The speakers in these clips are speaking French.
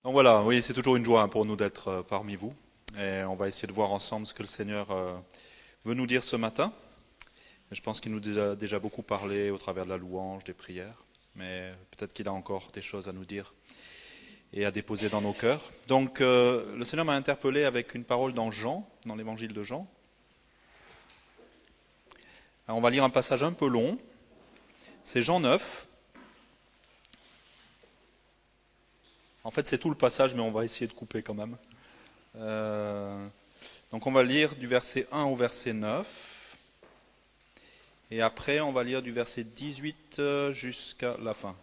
Donc voilà, oui, c'est toujours une joie pour nous d'être parmi vous. Et on va essayer de voir ensemble ce que le Seigneur veut nous dire ce matin. Je pense qu'il nous a déjà beaucoup parlé au travers de la louange, des prières. Mais peut-être qu'il a encore des choses à nous dire et à déposer dans nos cœurs. Donc le Seigneur m'a interpellé avec une parole dans Jean, dans l'évangile de Jean. Alors, on va lire un passage un peu long. C'est Jean 9. En fait, c'est tout le passage, mais on va essayer de couper quand même. Donc on va lire du verset 1 au verset 9. Et après, on va lire du verset 18 jusqu'à la fin.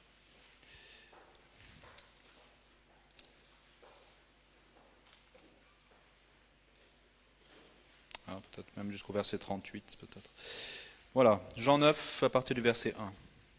Ah, peut-être même jusqu'au verset 38, peut-être. Voilà, Jean 9, à partir du verset 1.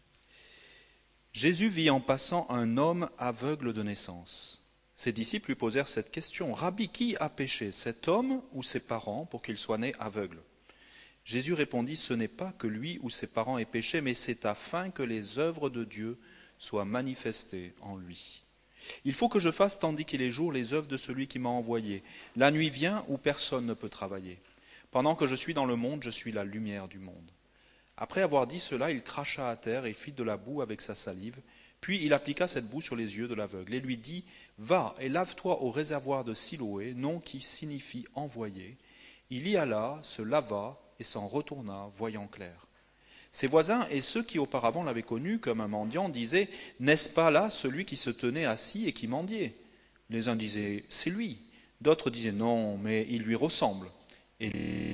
Jésus vit en passant un homme aveugle de naissance. Ses disciples lui posèrent cette question. Rabbi, qui a péché, cet homme ou ses parents, pour qu'il soit né aveugle? Jésus répondit, ce n'est pas que lui ou ses parents aient péché, mais c'est afin que les œuvres de Dieu soient manifestées en lui. Il faut que je fasse, tandis qu'il est jour, les œuvres de celui qui m'a envoyé. La nuit vient où personne ne peut travailler. Pendant que je suis dans le monde, je suis la lumière du monde. Après avoir dit cela, il cracha à terre et fit de la boue avec sa salive. Puis il appliqua cette boue sur les yeux de l'aveugle et lui dit, va et lave-toi au réservoir de Siloé, nom qui signifie envoyé. Il y alla, se lava et s'en retourna, voyant clair. Ses voisins et ceux qui auparavant l'avaient connu comme un mendiant disaient, n'est-ce pas là celui qui se tenait assis et qui mendiait? Les uns disaient, c'est lui. D'autres disaient, non, mais il lui ressemble. Et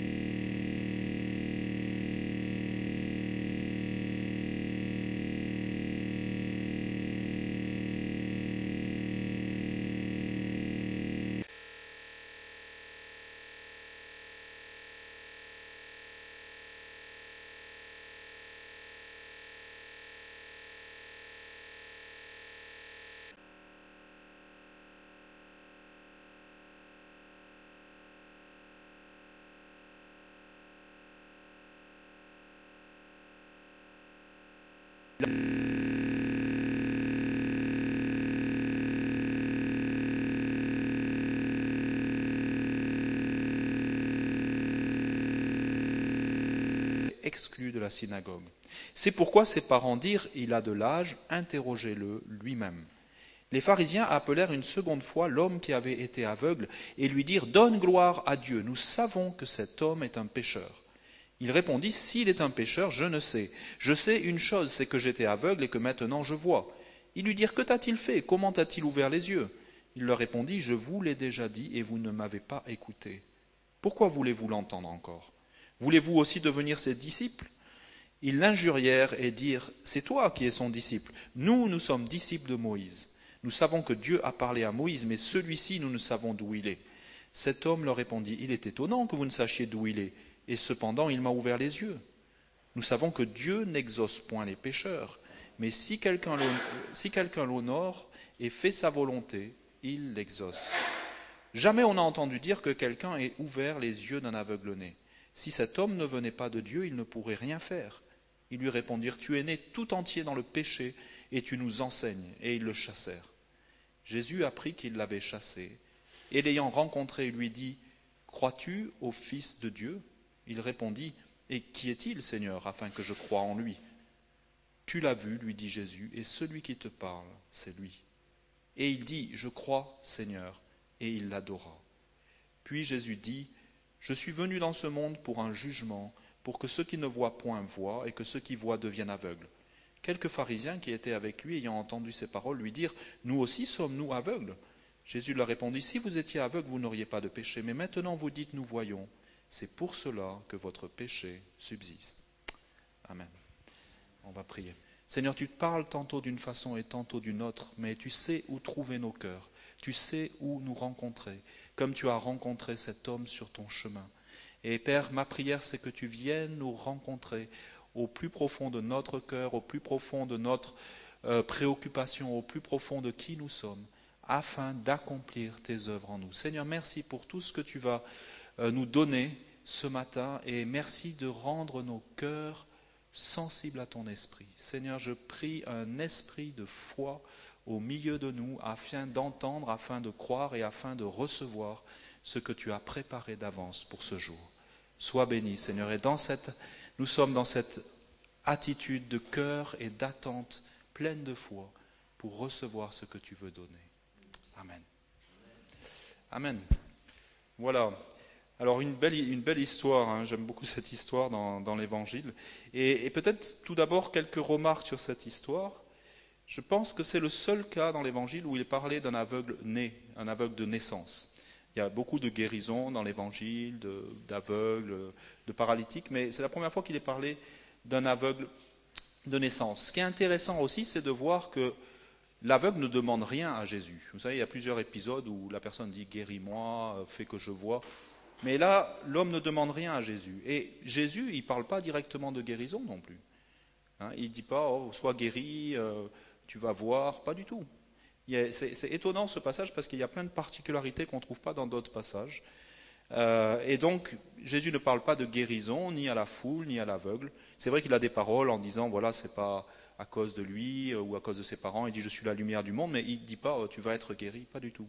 exclu de la synagogue. C'est pourquoi ses parents dirent, il a de l'âge, interrogez-le lui-même. Les pharisiens appelèrent une seconde fois l'homme qui avait été aveugle et lui dirent, donne gloire à Dieu, nous savons que cet homme est un pécheur. Il répondit, s'il est un pécheur, je ne sais. Je sais une chose, c'est que j'étais aveugle et que maintenant je vois. Ils lui dirent, que t'a-t-il fait? Comment t'a-t-il ouvert les yeux? Il leur répondit, je vous l'ai déjà dit et vous ne m'avez pas écouté. Pourquoi voulez-vous l'entendre encore? Voulez-vous aussi devenir ses disciples? Ils l'injurièrent et dirent, c'est toi qui es son disciple. Nous sommes disciples de Moïse. Nous savons que Dieu a parlé à Moïse, mais celui-ci, nous ne savons d'où il est. Cet homme leur répondit, il est étonnant que vous ne sachiez d'où il est, et cependant il m'a ouvert les yeux. Nous savons que Dieu n'exauce point les pécheurs, mais si quelqu'un l'honore et fait sa volonté, il l'exauce. Jamais on n'a entendu dire que quelqu'un ait ouvert les yeux d'un aveugle-né. Si cet homme ne venait pas de Dieu, il ne pourrait rien faire. Ils lui répondirent, tu es né tout entier dans le péché, et tu nous enseignes. Et ils le chassèrent. Jésus apprit qu'ils l'avaient chassé, et l'ayant rencontré, il lui dit, crois-tu au Fils de Dieu? Il répondit, et qui est-il, Seigneur, afin que je croie en lui? Tu l'as vu, lui dit Jésus, et celui qui te parle, c'est lui. Et il dit, je crois, Seigneur, et il l'adora. Puis Jésus dit, je suis venu dans ce monde pour un jugement, pour que ceux qui ne voient point voient, et que ceux qui voient deviennent aveugles. Quelques pharisiens qui étaient avec lui, ayant entendu ces paroles, lui dirent, nous aussi sommes-nous aveugles? Jésus leur répondit, si vous étiez aveugles, vous n'auriez pas de péché, mais maintenant vous dites, nous voyons. C'est pour cela que votre péché subsiste. Amen. On va prier. Seigneur, tu te parles tantôt d'une façon et tantôt d'une autre, mais tu sais où trouver nos cœurs. Tu sais où nous rencontrer, comme tu as rencontré cet homme sur ton chemin. Et Père, ma prière, c'est que tu viennes nous rencontrer au plus profond de notre cœur, au plus profond de notre préoccupation, au plus profond de qui nous sommes, afin d'accomplir tes œuvres en nous. Seigneur, merci pour tout ce que tu vas nous donner ce matin, et merci de rendre nos cœurs sensibles à ton esprit. Seigneur, je prie un esprit de foi au milieu de nous, afin d'entendre, afin de croire et afin de recevoir ce que tu as préparé d'avance pour ce jour. Sois béni, Seigneur. Et nous sommes dans cette attitude de cœur et d'attente pleine de foi pour recevoir ce que tu veux donner. Amen. Amen. Voilà. Alors une belle histoire, hein. J'aime beaucoup cette histoire dans l'Évangile. Et peut-être tout d'abord quelques remarques sur cette histoire. Je pense que c'est le seul cas dans l'Évangile où il est parlé d'un aveugle né, un aveugle de naissance. Il y a beaucoup de guérisons dans l'Évangile, d'aveugles, de paralytiques, mais c'est la première fois qu'il est parlé d'un aveugle de naissance. Ce qui est intéressant aussi, c'est de voir que l'aveugle ne demande rien à Jésus. Vous savez, il y a plusieurs épisodes où la personne dit « guéris-moi, fais que je vois ». Mais là, l'homme ne demande rien à Jésus. Et Jésus, il ne parle pas directement de guérison non plus. Hein, il ne dit pas oh, « sois guéri, tu vas voir », pas du tout. C'est étonnant ce passage parce qu'il y a plein de particularités qu'on ne trouve pas dans d'autres passages. Et donc, Jésus ne parle pas de guérison, ni à la foule, ni à l'aveugle. C'est vrai qu'il a des paroles en disant, voilà, c'est pas à cause de lui ou à cause de ses parents. Il dit, je suis la lumière du monde, mais il ne dit pas, oh, tu vas être guéri, pas du tout.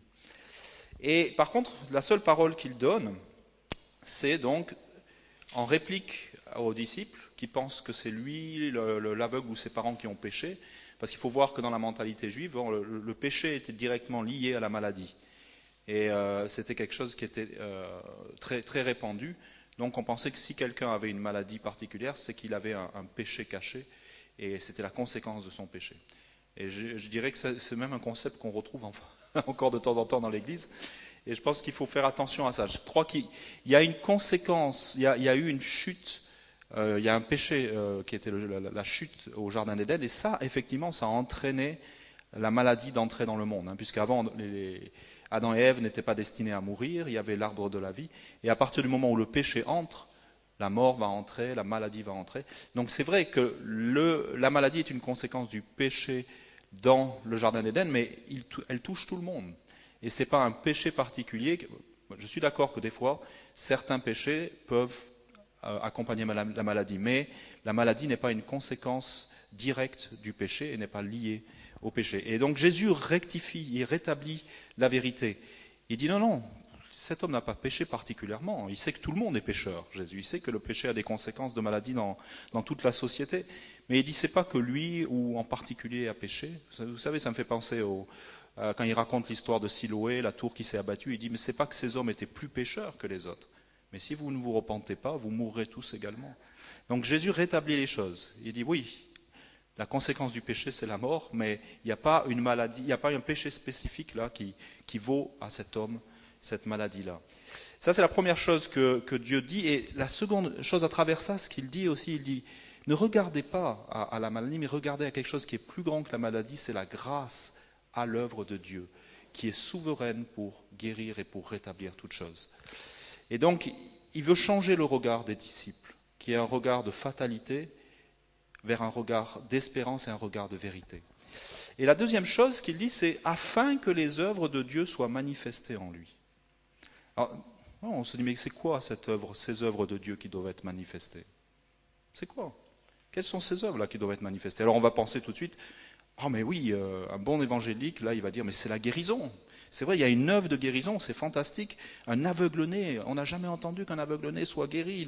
Et par contre, la seule parole qu'il donne, c'est donc en réplique aux disciples qui pensent que c'est lui, l'aveugle ou ses parents qui ont péché. Parce qu'il faut voir que dans la mentalité juive, le péché était directement lié à la maladie. Et c'était quelque chose qui était très, très répandu. Donc on pensait que si quelqu'un avait une maladie particulière, c'est qu'il avait un péché caché. Et c'était la conséquence de son péché. Et je dirais que c'est même un concept qu'on retrouve encore de temps en temps dans l'Église. Et je pense qu'il faut faire attention à ça. Je crois qu'il y a une conséquence, il y a eu une chute. Il y a un péché qui était la chute au Jardin d'Éden, et ça, effectivement, ça a entraîné la maladie d'entrer dans le monde, hein, puisqu'avant, Adam et Ève n'étaient pas destinés à mourir, il y avait l'arbre de la vie, et à partir du moment où le péché entre, la mort va entrer, la maladie va entrer. Donc c'est vrai que la maladie est une conséquence du péché dans le Jardin d'Éden, mais elle touche tout le monde. Et ce n'est pas un péché particulier. Je suis d'accord que des fois, certains péchés peuvent accompagner la maladie, mais la maladie n'est pas une conséquence directe du péché et n'est pas liée au péché. Et donc Jésus rectifie, il rétablit la vérité. Il dit non, cet homme n'a pas péché particulièrement, il sait que tout le monde est pécheur, Jésus, il sait que le péché a des conséquences de maladie dans toute la société, mais il dit c'est pas que lui ou en particulier a péché. Vous savez, ça me fait penser quand il raconte l'histoire de Siloé, la tour qui s'est abattue, il dit mais c'est pas que ces hommes étaient plus pécheurs que les autres. Mais si vous ne vous repentez pas, vous mourrez tous également. Donc Jésus rétablit les choses. Il dit oui, la conséquence du péché, c'est la mort, mais il n'y a pas une maladie, il n'y a pas un péché spécifique là qui vaut à cet homme cette maladie-là. Ça, c'est la première chose que Dieu dit. Et la seconde chose à travers ça, ce qu'il dit aussi, il dit ne regardez pas à la maladie, mais regardez à quelque chose qui est plus grand que la maladie, c'est la grâce à l'œuvre de Dieu, qui est souveraine pour guérir et pour rétablir toutes choses. Et donc, il veut changer le regard des disciples, qui est un regard de fatalité, vers un regard d'espérance et un regard de vérité. Et la deuxième chose qu'il dit, c'est « afin que les œuvres de Dieu soient manifestées en lui ». Alors, on se dit, mais c'est quoi ces œuvres de Dieu qui doivent être manifestées? C'est quoi? Quelles sont ces œuvres-là qui doivent être manifestées? Alors on va penser tout de suite, ah mais oui, un bon évangélique, là il va dire, mais c'est la guérison. C'est vrai, il y a une œuvre de guérison, c'est fantastique. Un aveugle-né, on n'a jamais entendu qu'un aveugle-né soit guéri.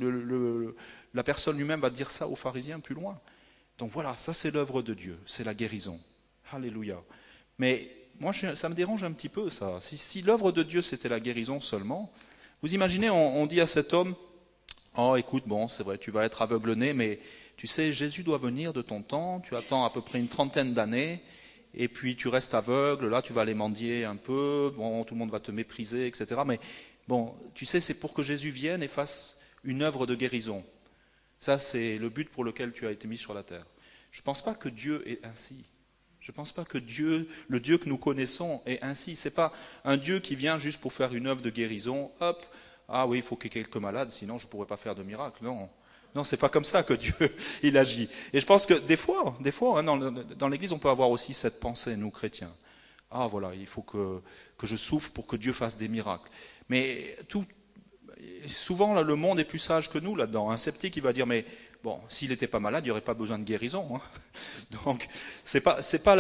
La personne lui-même va dire ça aux pharisiens plus loin. Donc voilà, ça c'est l'œuvre de Dieu, c'est la guérison. Alléluia. Mais moi, ça me dérange un petit peu ça. Si l'œuvre de Dieu c'était la guérison seulement, vous imaginez, on dit à cet homme, oh écoute, bon c'est vrai, tu vas être aveugle-né, mais tu sais, Jésus doit venir de ton temps, tu attends à peu près une 30aine d'années, et puis tu restes aveugle, là tu vas aller mendier un peu, bon, tout le monde va te mépriser, etc. Mais bon, tu sais, c'est pour que Jésus vienne et fasse une œuvre de guérison. Ça, c'est le but pour lequel tu as été mis sur la terre. Je ne pense pas que Dieu est ainsi. Je ne pense pas que le Dieu que nous connaissons est ainsi. Ce n'est pas un Dieu qui vient juste pour faire une œuvre de guérison, hop, ah oui, il faut qu'il y ait quelques malades, sinon je ne pourrais pas faire de miracle. Non. Non, c'est pas comme ça que Dieu il agit. Et je pense que des fois, hein, dans l'Église, on peut avoir aussi cette pensée, nous chrétiens. Ah voilà, il faut que je souffre pour que Dieu fasse des miracles. Mais souvent, là, le monde est plus sage que nous là-dedans. Un sceptique, il va dire, mais bon, s'il n'était pas malade, il n'y aurait pas besoin de guérison. Hein. Donc, c'est pas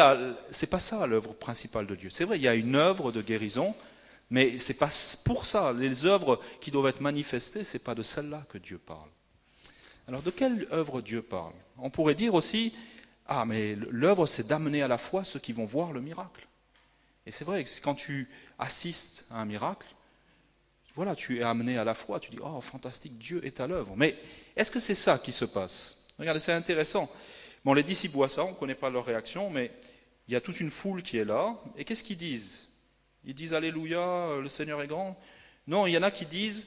ça l'œuvre principale de Dieu. C'est vrai, il y a une œuvre de guérison, mais c'est pas pour ça. Les œuvres qui doivent être manifestées, c'est pas de celle-là que Dieu parle. Alors, de quelle œuvre Dieu parle? On pourrait dire aussi, ah, mais l'œuvre, c'est d'amener à la foi ceux qui vont voir le miracle. Et c'est vrai que quand tu assistes à un miracle, voilà, tu es amené à la foi, tu dis, oh, fantastique, Dieu est à l'œuvre. Mais est-ce que c'est ça qui se passe? Regardez, c'est intéressant. Bon, les disciples voient ça, on ne connaît pas leur réaction, mais il y a toute une foule qui est là. Et qu'est-ce qu'ils disent? Ils disent, Alléluia, le Seigneur est grand. Non, il y en a qui disent,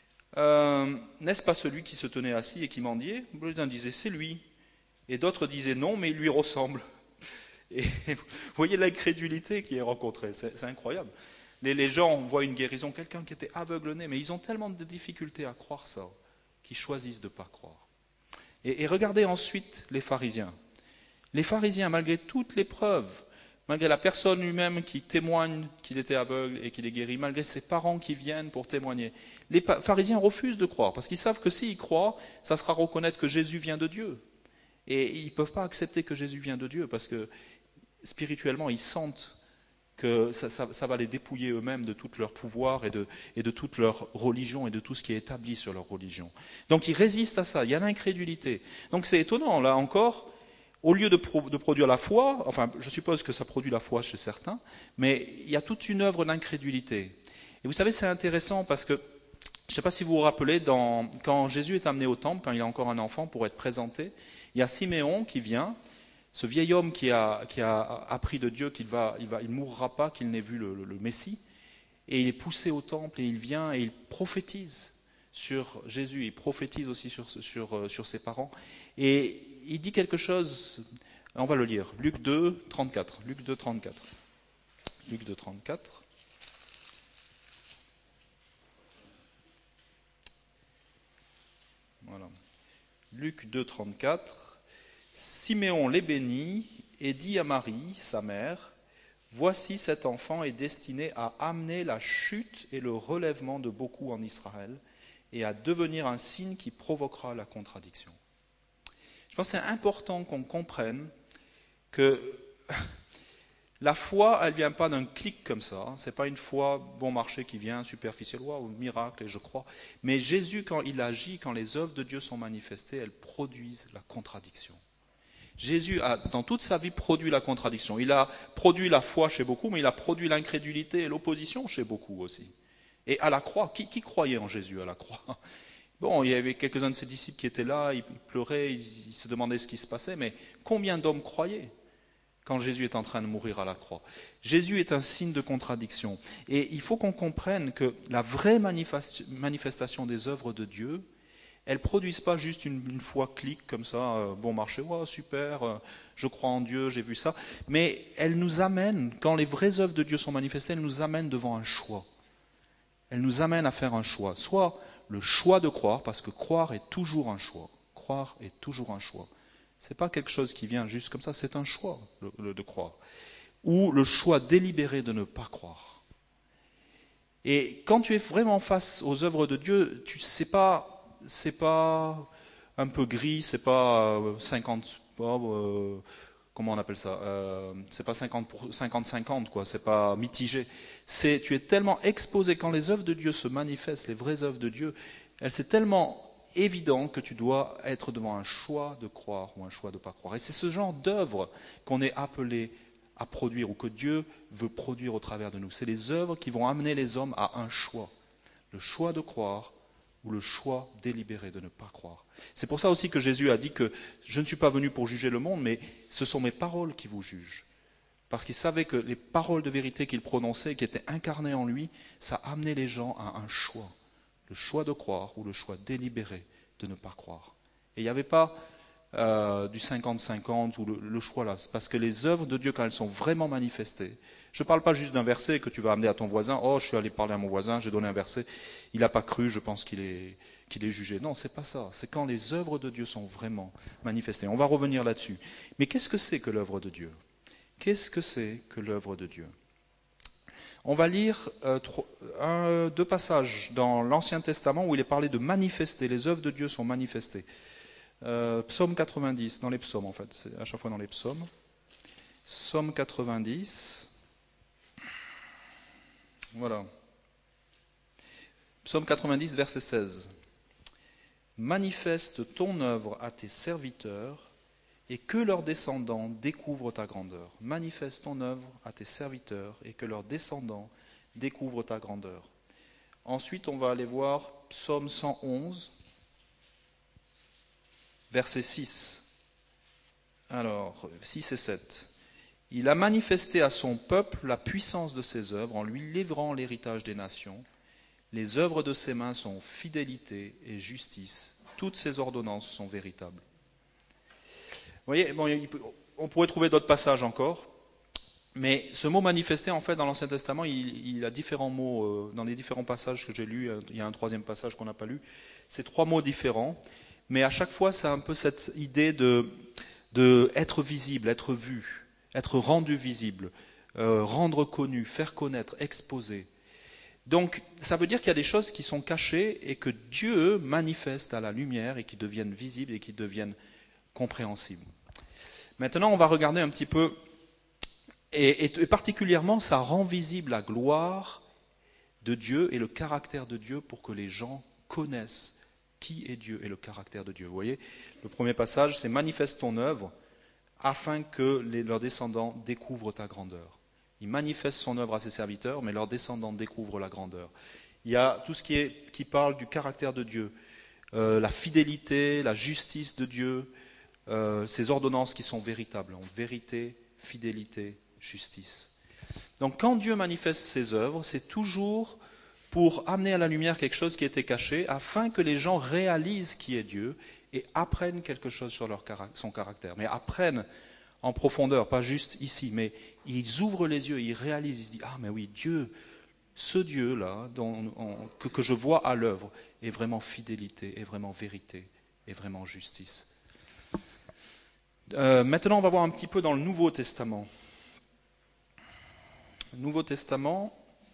n'est-ce pas celui qui se tenait assis et qui mendiait? Les uns disaient, c'est lui. Et d'autres disaient, non, mais il lui ressemble. Et vous voyez l'incrédulité qui est rencontrée, c'est incroyable. Les gens voient une guérison, quelqu'un qui était aveugle-né, mais ils ont tellement de difficultés à croire ça, qu'ils choisissent de ne pas croire. Et regardez ensuite les pharisiens. Les pharisiens, malgré toutes les preuves, malgré la personne lui-même qui témoigne qu'il était aveugle et qu'il est guéri, malgré ses parents qui viennent pour témoigner, les pharisiens refusent de croire, parce qu'ils savent que s'ils croient, ça sera reconnaître que Jésus vient de Dieu. Et ils ne peuvent pas accepter que Jésus vient de Dieu, parce que spirituellement, ils sentent que ça va les dépouiller eux-mêmes de tout leur pouvoir et de toute leur religion et de tout ce qui est établi sur leur religion. Donc ils résistent à ça, il y a l'incrédulité. Donc c'est étonnant, là encore, au lieu de produire la foi, enfin je suppose que ça produit la foi chez certains, mais il y a toute une œuvre d'incrédulité. Et vous savez, c'est intéressant parce que, je ne sais pas si vous vous rappelez, quand Jésus est amené au temple, quand il est encore un enfant pour être présenté, il y a Siméon qui vient, ce vieil homme qui a appris de Dieu qu'il il mourra pas, qu'il n'ait vu le Messie, et il est poussé au temple et il vient et il prophétise sur Jésus, il prophétise aussi sur ses parents, et il dit quelque chose, on va le lire, Luc 2, 34. Luc 2, 34. Luc 2, 34. Voilà. Luc 2, 34. Siméon les bénit et dit à Marie, sa mère, « Voici cet enfant est destiné à amener la chute et le relèvement de beaucoup en Israël et à devenir un signe qui provoquera la contradiction. » Je pense que c'est important qu'on comprenne que la foi, elle ne vient pas d'un clic comme ça. Ce n'est pas une foi bon marché qui vient, superficielle, ou miracle, et je crois. Mais Jésus, quand il agit, quand les œuvres de Dieu sont manifestées, elles produisent la contradiction. Jésus a, dans toute sa vie, produit la contradiction. Il a produit la foi chez beaucoup, mais il a produit l'incrédulité et l'opposition chez beaucoup aussi. Et à la croix, qui croyait en Jésus à la croix? Bon, il y avait quelques-uns de ses disciples qui étaient là, ils pleuraient, ils se demandaient ce qui se passait, mais combien d'hommes croyaient quand Jésus est en train de mourir à la croix? Jésus est un signe de contradiction. Et il faut qu'on comprenne que la vraie manifestation des œuvres de Dieu, elles ne produisent pas juste une foi clique comme ça, bon marché, wow, super, je crois en Dieu, j'ai vu ça. Mais elles nous amènent, quand les vraies œuvres de Dieu sont manifestées, elles nous amènent devant un choix. Elles nous amènent à faire un choix. Soit le choix de croire, parce que croire est toujours un choix. Croire est toujours un choix. Ce n'est pas quelque chose qui vient juste comme ça, c'est un choix de croire. Ou le choix délibéré de ne pas croire. Et quand tu es vraiment face aux œuvres de Dieu, c'est pas un peu gris, c'est pas 50, comment on appelle ça, c'est pas 50-50, quoi, c'est pas mitigé. Tu es tellement exposé quand les œuvres de Dieu se manifestent, les vraies œuvres de Dieu, c'est tellement évident que tu dois être devant un choix de croire ou un choix de ne pas croire. Et c'est ce genre d'œuvre qu'on est appelé à produire ou que Dieu veut produire au travers de nous. C'est les œuvres qui vont amener les hommes à un choix. Le choix de croire ou le choix délibéré de ne pas croire. C'est pour ça aussi que Jésus a dit que je ne suis pas venu pour juger le monde, mais ce sont mes paroles qui vous jugent. Parce qu'il savait que les paroles de vérité qu'il prononçait, qui étaient incarnées en lui, ça amenait les gens à un choix. Le choix de croire ou le choix délibéré de ne pas croire. Et il n'y avait pas du 50-50 ou le choix là. C'est parce que les œuvres de Dieu, quand elles sont vraiment manifestées, je ne parle pas juste d'un verset que tu vas amener à ton voisin. Oh, je suis allé parler à mon voisin, j'ai donné un verset, il n'a pas cru, je pense qu'il est jugé. Non, c'est pas ça. C'est quand les œuvres de Dieu sont vraiment manifestées. On va revenir là-dessus. Mais qu'est-ce que c'est que l'œuvre de Dieu? Qu'est-ce que c'est que l'œuvre de Dieu? On va lire deux passages dans l'Ancien Testament où il est parlé de manifester. Les œuvres de Dieu sont manifestées. Psaume 90, dans les psaumes en fait, c'est à chaque fois dans les psaumes. Psaume 90, voilà. Psaume 90, verset 16. Manifeste ton œuvre à tes serviteurs et que leurs descendants découvrent ta grandeur. Manifeste ton œuvre à tes serviteurs et que leurs descendants découvrent ta grandeur. Ensuite, on va aller voir Psaume 111, verset 6. Alors, 6 et 7. Il a manifesté à son peuple la puissance de ses œuvres en lui livrant l'héritage des nations. Les œuvres de ses mains sont fidélité et justice. Toutes ses ordonnances sont véritables. Vous voyez, bon, on pourrait trouver d'autres passages encore, mais ce mot manifester, en fait, dans l'Ancien Testament, il a différents mots. Dans les différents passages que j'ai lus, il y a un troisième passage qu'on n'a pas lu. C'est 3 mots différents, mais à chaque fois, c'est un peu cette idée de être visible, être vu, être rendu visible, rendre connu, faire connaître, exposer. Donc, ça veut dire qu'il y a des choses qui sont cachées et que Dieu manifeste à la lumière et qui deviennent visibles et qui deviennent compréhensibles. Maintenant, on va regarder un petit peu, et particulièrement, ça rend visible la gloire de Dieu et le caractère de Dieu pour que les gens connaissent qui est Dieu et le caractère de Dieu. Vous voyez, le premier passage, c'est « Manifeste ton œuvre afin que leurs descendants découvrent ta grandeur ». Il manifeste son œuvre à ses serviteurs, mais leurs descendants découvrent la grandeur. Il y a tout ce qui parle du caractère de Dieu, la fidélité, la justice de Dieu, ses ordonnances qui sont véritables, en vérité, fidélité, justice. Donc quand Dieu manifeste ses œuvres, c'est toujours pour amener à la lumière quelque chose qui était caché, afin que les gens réalisent qui est Dieu et apprennent quelque chose sur son caractère, mais apprennent en profondeur, pas juste ici, mais ils ouvrent les yeux, ils réalisent, ils se disent « Ah mais oui, Dieu, ce Dieu-là que je vois à l'œuvre est vraiment fidélité, est vraiment vérité, est vraiment justice. » Maintenant, on va voir un petit peu dans le Nouveau Testament. Nouveau Testament,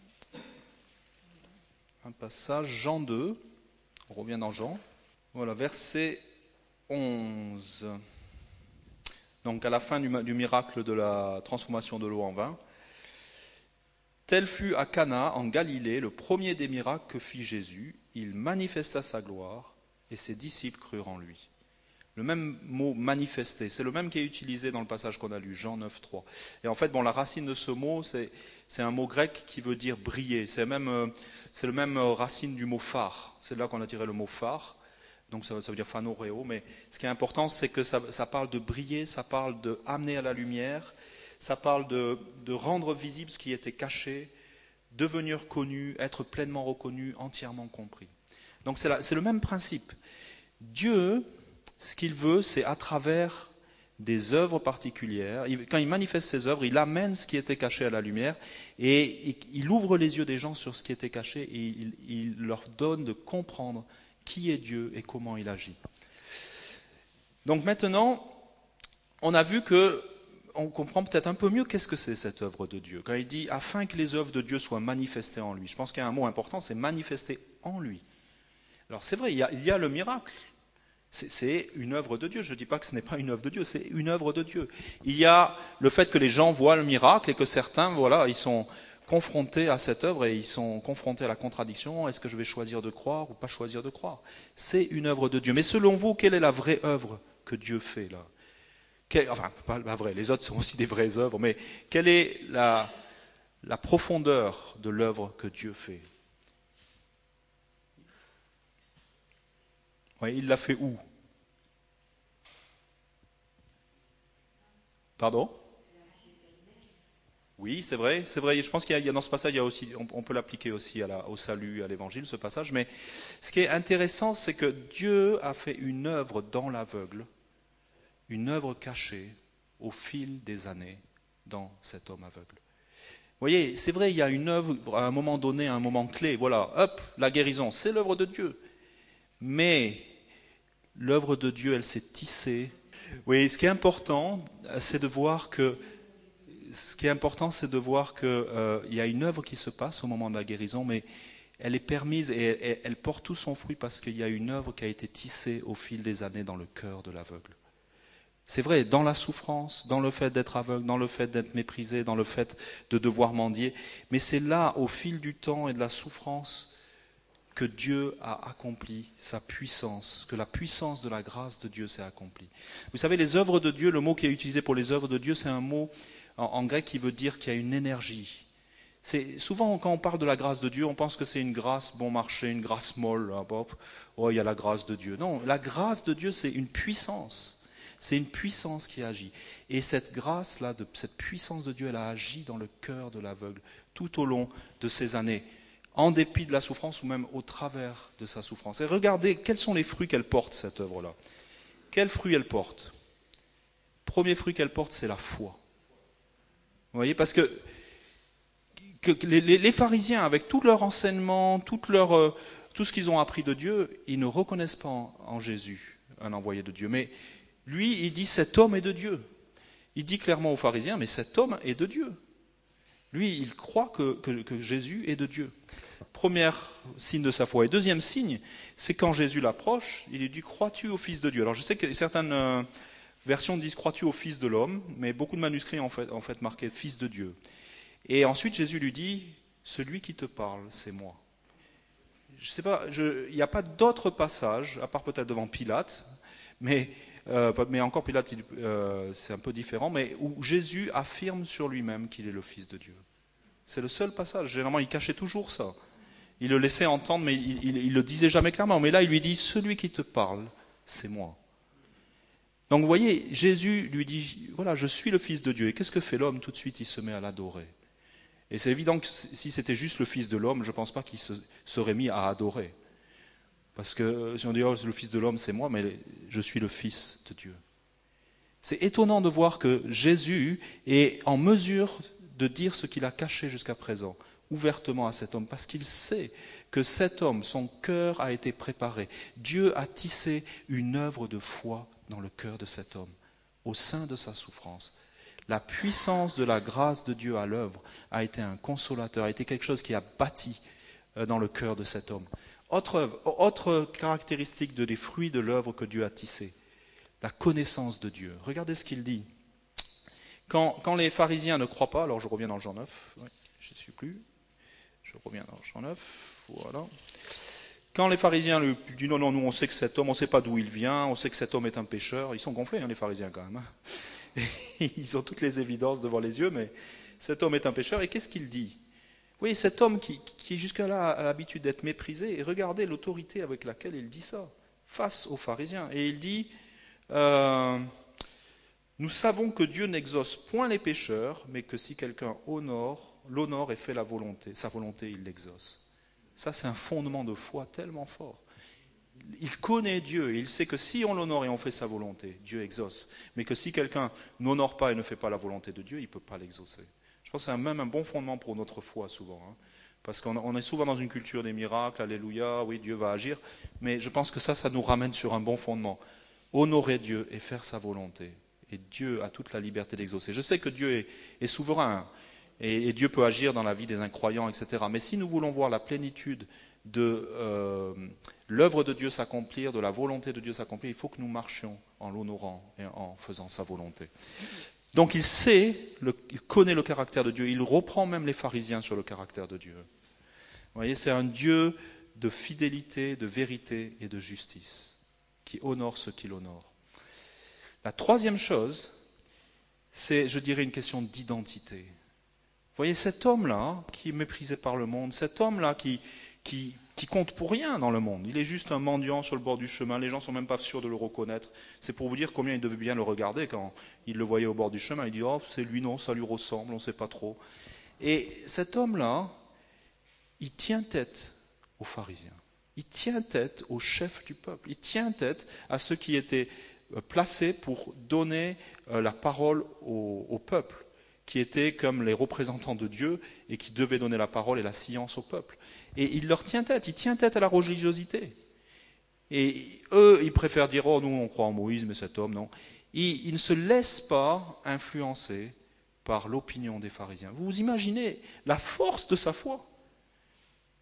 un passage, Jean 2, on revient dans Jean, voilà, verset 11. Donc à la fin du miracle de la transformation de l'eau en vin, tel fut à Cana en Galilée le premier des miracles que fit Jésus. Il manifesta sa gloire et ses disciples crurent en lui. Le même mot manifester, c'est le même qui est utilisé dans le passage qu'on a lu, Jean 9, 3. Et en fait, la racine de ce mot, c'est un mot grec qui veut dire briller. C'est le même racine du mot phare. C'est là qu'on a tiré le mot phare. Donc ça veut dire phanoreo. Mais ce qui est important, c'est que ça parle de briller, ça parle d'amener à la lumière, ça parle de rendre visible ce qui était caché, devenir connu, être pleinement reconnu, entièrement compris. Donc c'est le même principe. Dieu, ce qu'il veut, c'est à travers des œuvres particulières. Quand il manifeste ses œuvres, il amène ce qui était caché à la lumière et il ouvre les yeux des gens sur ce qui était caché et il leur donne de comprendre qui est Dieu et comment il agit. Donc maintenant, on a vu on comprend peut-être un peu mieux qu'est-ce que c'est cette œuvre de Dieu. Quand il dit « afin que les œuvres de Dieu soient manifestées en lui », je pense qu'il y a un mot important, c'est « manifester en lui ». Alors c'est vrai, il y a le miracle. C'est une œuvre de Dieu. Je ne dis pas que ce n'est pas une œuvre de Dieu, c'est une œuvre de Dieu. Il y a le fait que les gens voient le miracle et que certains, ils sont confrontés à cette œuvre et ils sont confrontés à la contradiction. Est-ce que je vais choisir de croire ou pas choisir de croire? C'est une œuvre de Dieu. Mais selon vous, quelle est la vraie œuvre que Dieu fait là? Enfin, pas la vraie, les autres sont aussi des vraies œuvres, mais quelle est la profondeur de l'œuvre que Dieu fait? Oui, il l'a fait où? Pardon? Oui, c'est vrai. Je pense qu'il y a dans ce passage, il y a aussi, on peut l'appliquer aussi au salut, à l'évangile, ce passage. Mais ce qui est intéressant, c'est que Dieu a fait une œuvre dans l'aveugle, une œuvre cachée au fil des années dans cet homme aveugle. Vous voyez, c'est vrai, il y a une œuvre à un moment donné, à un moment clé. Voilà, hop, la guérison, c'est l'œuvre de Dieu. Mais l'œuvre de Dieu, elle s'est tissée. Oui, ce qui est important, c'est de voir que il y a une œuvre qui se passe au moment de la guérison, mais elle est permise et elle porte tout son fruit parce qu'il y a une œuvre qui a été tissée au fil des années dans le cœur de l'aveugle. C'est vrai, dans la souffrance, dans le fait d'être aveugle, dans le fait d'être méprisé, dans le fait de devoir mendier, mais c'est là, au fil du temps et de la souffrance, que Dieu a accompli sa puissance, que la puissance de la grâce de Dieu s'est accomplie. Vous savez, les œuvres de Dieu, le mot qui est utilisé pour les œuvres de Dieu, c'est un mot en grec qui veut dire qu'il y a une énergie. C'est souvent quand on parle de la grâce de Dieu, on pense que c'est une grâce bon marché, une grâce molle. Oh, il y a la grâce de Dieu. Non, la grâce de Dieu, c'est une puissance. C'est une puissance qui agit. Et cette grâce-là, cette puissance de Dieu, elle a agi dans le cœur de l'aveugle tout au long de ces années, en dépit de la souffrance ou même au travers de sa souffrance. Et regardez, quels sont les fruits qu'elle porte, cette œuvre-là. Quels fruits elle porte? Premier fruit qu'elle porte, c'est la foi. Vous voyez, parce que les pharisiens, avec tout leur enseignement, tout ce qu'ils ont appris de Dieu, ils ne reconnaissent pas en Jésus un envoyé de Dieu. Mais lui, il dit, cet homme est de Dieu. Il dit clairement aux pharisiens, mais cet homme est de Dieu. Lui, il croit que Jésus est de Dieu. Premier signe de sa foi. Et deuxième signe, c'est quand Jésus l'approche, il lui dit, crois-tu au Fils de Dieu? Alors je sais que certaines versions disent, crois-tu au Fils de l'homme, mais beaucoup de manuscrits ont en fait marqué Fils de Dieu. Et ensuite, Jésus lui dit, celui qui te parle, c'est moi. Je sais pas, il n'y a pas d'autre passage, à part peut-être devant Pilate, mais encore Pilate, c'est un peu différent, mais où Jésus affirme sur lui-même qu'il est le Fils de Dieu. C'est le seul passage. Généralement, il cachait toujours ça. Il le laissait entendre, mais il le disait jamais clairement. Mais là, il lui dit, celui qui te parle, c'est moi. Donc, vous voyez, Jésus lui dit, voilà, je suis le Fils de Dieu. Et qu'est-ce que fait l'homme? Tout de suite, il se met à l'adorer. Et c'est évident que si c'était juste le Fils de l'homme, je ne pense pas qu'il se serait mis à adorer. Parce que si on dit, oh, le Fils de l'homme, c'est moi, mais je suis le Fils de Dieu. C'est étonnant de voir que Jésus est en mesure de dire ce qu'il a caché jusqu'à présent, ouvertement à cet homme, parce qu'il sait que cet homme, son cœur a été préparé. Dieu a tissé une œuvre de foi dans le cœur de cet homme, au sein de sa souffrance. La puissance de la grâce de Dieu à l'œuvre a été un consolateur, a été quelque chose qui a bâti dans le cœur de cet homme. Autre caractéristique des fruits de l'œuvre que Dieu a tissée, la connaissance de Dieu. Regardez ce qu'il dit. Quand les pharisiens ne croient pas, alors je reviens dans Jean 9, oui, je ne suis plus, je reviens dans Jean 9, voilà. Quand les pharisiens lui disent non, nous on sait que cet homme, on ne sait pas d'où il vient, on sait que cet homme est un pécheur, ils sont gonflés les pharisiens quand même. Ils ont toutes les évidences devant les yeux, mais cet homme est un pécheur, et qu'est-ce qu'il dit? Oui, cet homme qui jusqu'à-là a l'habitude d'être méprisé, et regardez l'autorité avec laquelle il dit ça, face aux pharisiens. Et il dit, nous savons que Dieu n'exauce point les pécheurs, mais que si quelqu'un l'honore et fait sa volonté, il l'exauce. Ça, c'est un fondement de foi tellement fort. Il connaît Dieu et il sait que si on l'honore et on fait sa volonté, Dieu exauce. Mais que si quelqu'un n'honore pas et ne fait pas la volonté de Dieu, il ne peut pas l'exaucer. Je pense que c'est même un bon fondement pour notre foi souvent. Parce qu'on est souvent dans une culture des miracles, alléluia, oui, Dieu va agir. Mais je pense que ça nous ramène sur un bon fondement. Honorer Dieu et faire sa volonté. Et Dieu a toute la liberté d'exaucer. Je sais que Dieu est souverain et Dieu peut agir dans la vie des incroyants, etc. Mais si nous voulons voir la plénitude de l'œuvre de Dieu s'accomplir, de la volonté de Dieu s'accomplir, il faut que nous marchions en l'honorant et en faisant sa volonté. Donc il connaît le caractère de Dieu, il reprend même les pharisiens sur le caractère de Dieu. Vous voyez, c'est un Dieu de fidélité, de vérité et de justice, qui honore ceux qui l'honorent. La troisième chose, c'est, je dirais, une question d'identité. Vous voyez, cet homme-là, qui est méprisé par le monde, cet homme-là qui compte pour rien dans le monde, il est juste un mendiant sur le bord du chemin, les gens ne sont même pas sûrs de le reconnaître. C'est pour vous dire combien ils devaient bien le regarder quand ils le voyaient au bord du chemin. Ils disent, oh, c'est lui, non, ça lui ressemble, on ne sait pas trop. Et cet homme-là, il tient tête aux pharisiens, il tient tête aux chefs du peuple, il tient tête à ceux qui étaient placés pour donner la parole au peuple, qui étaient comme les représentants de Dieu et qui devaient donner la parole et la science au peuple. Et il leur tient tête, il tient tête à la religiosité. Et eux, ils préfèrent dire, oh, nous, on croit en Moïse, mais cet homme, non. Ils ne se laissent pas influencer par l'opinion des pharisiens. Vous imaginez la force de sa foi?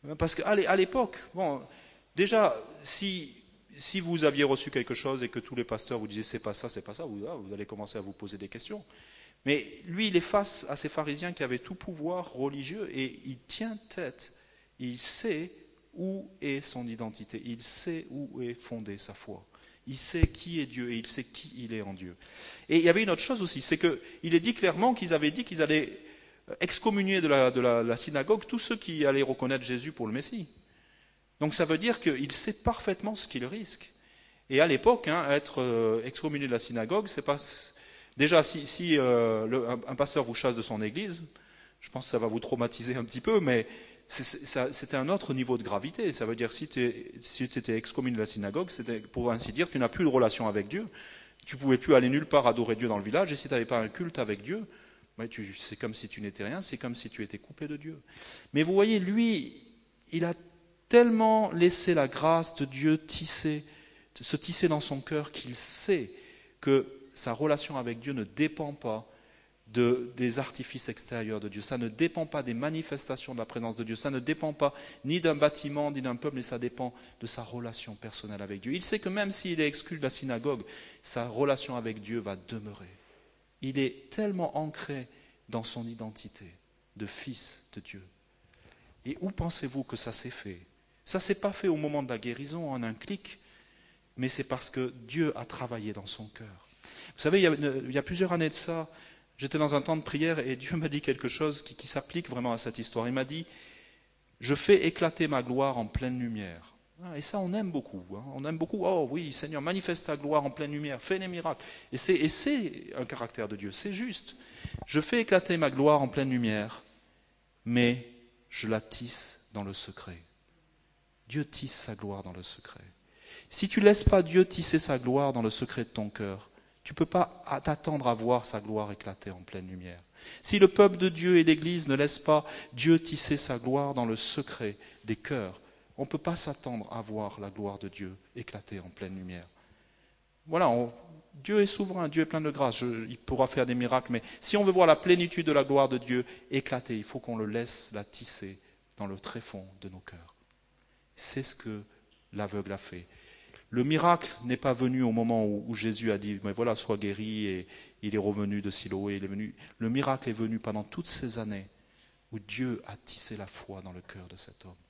Parce qu'à l'époque, bon, déjà, si vous aviez reçu quelque chose et que tous les pasteurs vous disaient c'est pas ça, vous allez commencer à vous poser des questions. Mais lui, il est face à ces pharisiens qui avaient tout pouvoir religieux et il tient tête. Il sait où est son identité. Il sait où est fondée sa foi. Il sait qui est Dieu et il sait qui il est en Dieu. Et il y avait une autre chose aussi, c'est qu'il est dit clairement qu'ils avaient dit qu'ils allaient excommunier de la synagogue tous ceux qui allaient reconnaître Jésus pour le Messie. Donc ça veut dire qu'il sait parfaitement ce qu'il risque. Et à l'époque, être excommunié de la synagogue, c'est pas... Déjà, si un pasteur vous chasse de son église, je pense que ça va vous traumatiser un petit peu, mais c'était un autre niveau de gravité. Ça veut dire si tu étais excommunié de la synagogue, c'était pour ainsi dire, tu n'as plus de relation avec Dieu. Tu ne pouvais plus aller nulle part adorer Dieu dans le village, et si tu n'avais pas un culte avec Dieu, c'est comme si tu n'étais rien, c'est comme si tu étais coupé de Dieu. Mais vous voyez, lui, il a tellement laissé la grâce de Dieu se tisser dans son cœur qu'il sait que sa relation avec Dieu ne dépend pas des artifices extérieurs de Dieu. Ça ne dépend pas des manifestations de la présence de Dieu. Ça ne dépend pas ni d'un bâtiment, ni d'un peuple, mais ça dépend de sa relation personnelle avec Dieu. Il sait que même s'il est exclu de la synagogue, sa relation avec Dieu va demeurer. Il est tellement ancré dans son identité de fils de Dieu. Et où pensez-vous que ça s'est fait? Ça ne s'est pas fait au moment de la guérison en un clic, mais c'est parce que Dieu a travaillé dans son cœur. Vous savez, il y a plusieurs années de ça, j'étais dans un temps de prière et Dieu m'a dit quelque chose qui s'applique vraiment à cette histoire. Il m'a dit, je fais éclater ma gloire en pleine lumière. Et ça, on aime beaucoup. On aime beaucoup, oh oui, Seigneur, manifeste ta gloire en pleine lumière, fais les miracles. Et c'est un caractère de Dieu, c'est juste. Je fais éclater ma gloire en pleine lumière, mais je la tisse dans le secret. Dieu tisse sa gloire dans le secret. Si tu ne laisses pas Dieu tisser sa gloire dans le secret de ton cœur, tu ne peux pas t'attendre à voir sa gloire éclater en pleine lumière. Si le peuple de Dieu et l'Église ne laissent pas Dieu tisser sa gloire dans le secret des cœurs, on ne peut pas s'attendre à voir la gloire de Dieu éclater en pleine lumière. Voilà, Dieu est souverain, Dieu est plein de grâce, il pourra faire des miracles, mais si on veut voir la plénitude de la gloire de Dieu éclater, il faut qu'on le laisse la tisser dans le tréfonds de nos cœurs. C'est ce que l'aveugle a fait. Le miracle n'est pas venu au moment où Jésus a dit « mais voilà, sois guéri » et il est revenu de Siloé. Le miracle est venu pendant toutes ces années où Dieu a tissé la foi dans le cœur de cet homme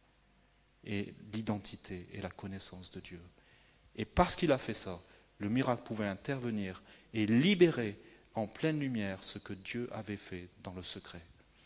et l'identité et la connaissance de Dieu. Et parce qu'il a fait ça, le miracle pouvait intervenir et libérer en pleine lumière ce que Dieu avait fait dans le secret.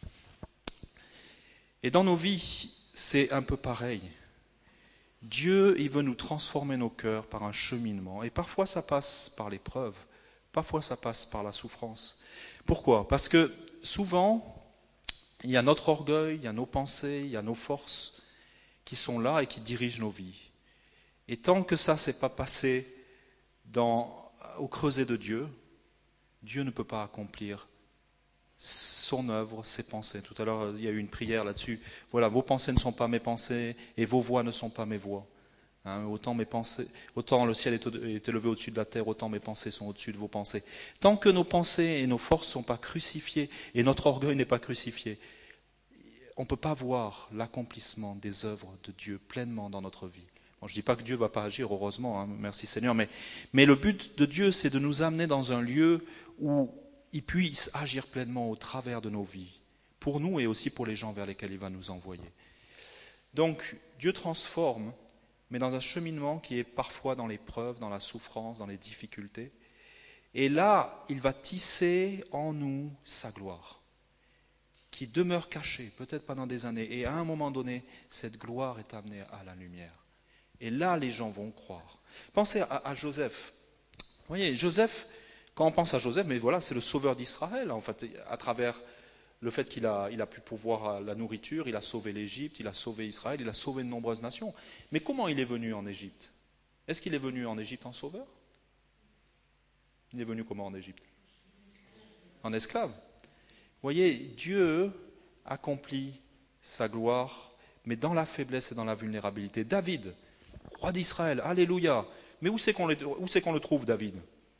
Et dans nos vies, c'est un peu pareil. Dieu, il veut nous transformer nos cœurs par un cheminement. Et parfois, ça passe par l'épreuve. Parfois, ça passe par la souffrance. Pourquoi? Parce que souvent, il y a notre orgueil, il y a nos pensées, il y a nos forces qui sont là et qui dirigent nos vies. Et tant que ça ne s'est pas passé au creuset de Dieu, Dieu ne peut pas accomplir son œuvre, ses pensées. Tout à l'heure, il y a eu une prière là-dessus. Voilà, vos pensées ne sont pas mes pensées et vos voix ne sont pas mes voix. Autant le ciel est élevé au-dessus de la terre, autant mes pensées sont au-dessus de vos pensées. Tant que nos pensées et nos forces ne sont pas crucifiées et notre orgueil n'est pas crucifié, on ne peut pas voir l'accomplissement des œuvres de Dieu pleinement dans notre vie. Bon, je ne dis pas que Dieu ne va pas agir, heureusement, merci Seigneur, mais le but de Dieu, c'est de nous amener dans un lieu où il puisse agir pleinement au travers de nos vies, pour nous et aussi pour les gens vers lesquels il va nous envoyer. Donc, Dieu transforme, mais dans un cheminement qui est parfois dans l'épreuve, dans la souffrance, dans les difficultés. Et là, il va tisser en nous sa gloire, qui demeure cachée, peut-être pendant des années. Et à un moment donné, cette gloire est amenée à la lumière. Et là, les gens vont croire. Pensez à Joseph. Vous voyez, Joseph... Quand on pense à Joseph, mais voilà, c'est le sauveur d'Israël, en fait, à travers le fait qu'il a pu pourvoir la nourriture, il a sauvé l'Égypte, il a sauvé Israël, il a sauvé de nombreuses nations. Mais comment il est venu en Égypte? Est-ce qu'il est venu en Égypte en sauveur? Il est venu comment en Égypte? En esclave. Vous voyez, Dieu accomplit sa gloire, mais dans la faiblesse et dans la vulnérabilité. David, roi d'Israël, alléluia. Mais où c'est qu'on le trouve, David?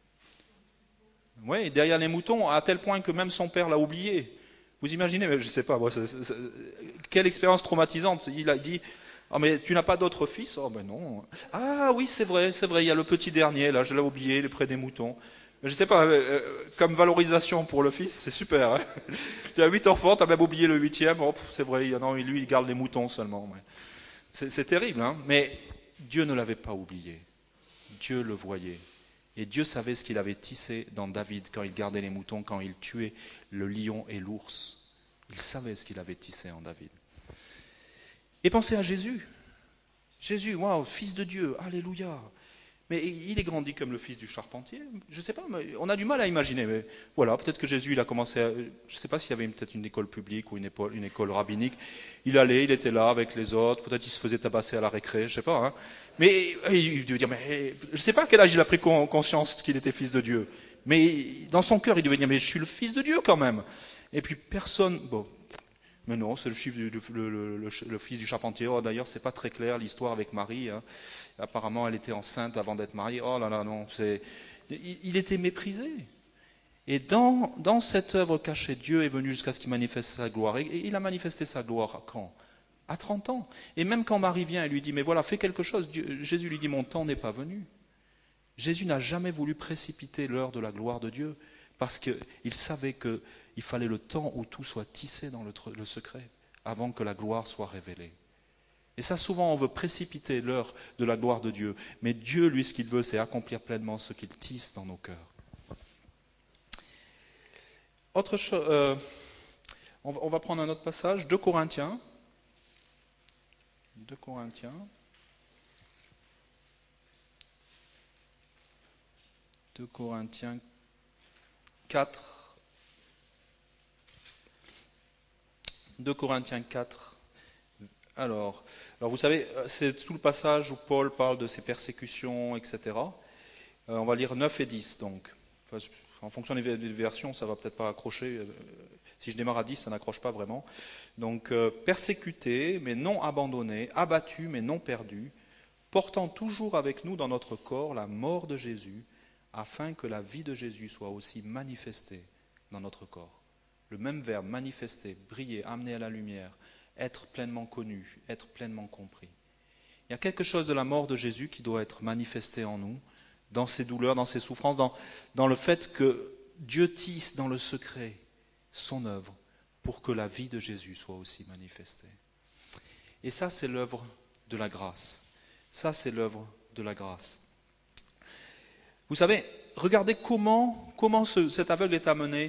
Oui, derrière les moutons, à tel point que même son père l'a oublié. Vous imaginez, je ne sais pas, quelle expérience traumatisante. Il a dit, ah mais tu n'as pas d'autre fils? Oh ben non. Ah oui, c'est vrai, il y a le petit dernier, là, je l'ai oublié, il est près des moutons. Je sais pas, comme valorisation pour le fils, c'est super. Hein. Tu as 8 enfants, tu as même oublié le 8e, oh, c'est vrai, non, lui il garde les moutons seulement. Ouais. C'est terrible, hein, mais Dieu ne l'avait pas oublié. Dieu le voyait. Et Dieu savait ce qu'il avait tissé dans David quand il gardait les moutons, quand il tuait le lion et l'ours. Il savait ce qu'il avait tissé en David. Et pensez à Jésus. Jésus, waouh, fils de Dieu, alléluia. Mais il est grandi comme le fils du charpentier. Je ne sais pas, mais on a du mal à imaginer. Mais voilà, peut-être que Jésus, il a commencé à... Je ne sais pas s'il y avait peut-être une école publique ou une école rabbinique. Il allait, il était là avec les autres. Peut-être il se faisait tabasser à la récré, je ne sais pas. Hein. Mais il devait dire, mais je ne sais pas à quel âge il a pris conscience qu'il était fils de Dieu. Mais dans son cœur, il devait dire, mais je suis le fils de Dieu quand même. Et puis personne... Bon, mais non, c'est le fils du charpentier. Oh, d'ailleurs, c'est pas très clair l'histoire avec Marie. Hein. Apparemment, elle était enceinte avant d'être mariée. Oh là là, non. Il était méprisé. Et dans cette œuvre cachée, Dieu est venu jusqu'à ce qu'il manifeste sa gloire. Et il a manifesté sa gloire quand? À 30 ans. Et même quand Marie vient et lui dit, mais voilà, fais quelque chose. Jésus lui dit, mon temps n'est pas venu. Jésus n'a jamais voulu précipiter l'heure de la gloire de Dieu. Parce qu'il savait qu'il fallait le temps où tout soit tissé dans le secret, avant que la gloire soit révélée. Et ça, souvent, on veut précipiter l'heure de la gloire de Dieu. Mais Dieu, lui, ce qu'il veut, c'est accomplir pleinement ce qu'il tisse dans nos cœurs. Autre chose, on va prendre un autre passage, 2 Corinthiens. 2 Corinthiens. 2 Corinthiens 4. 2 Corinthiens 4. Alors vous savez, c'est tout le passage où Paul parle de ses persécutions, etc. On va lire 9 et 10, donc. En fonction des versions, ça ne va peut-être pas accrocher. Si je démarre à 10, ça n'accroche pas vraiment. Donc, persécutés, mais non abandonnés, abattus, mais non perdus, portant toujours avec nous dans notre corps la mort de Jésus, afin que la vie de Jésus soit aussi manifestée dans notre corps. Le même verbe, manifester, briller, amener à la lumière, être pleinement connu, être pleinement compris. Il y a quelque chose de la mort de Jésus qui doit être manifesté en nous, dans ses douleurs, dans ses souffrances, dans le fait que Dieu tisse dans le secret son œuvre pour que la vie de Jésus soit aussi manifestée. Et ça, c'est l'œuvre de la grâce. Ça, c'est l'œuvre de la grâce. Vous savez, regardez comment cet aveugle est amené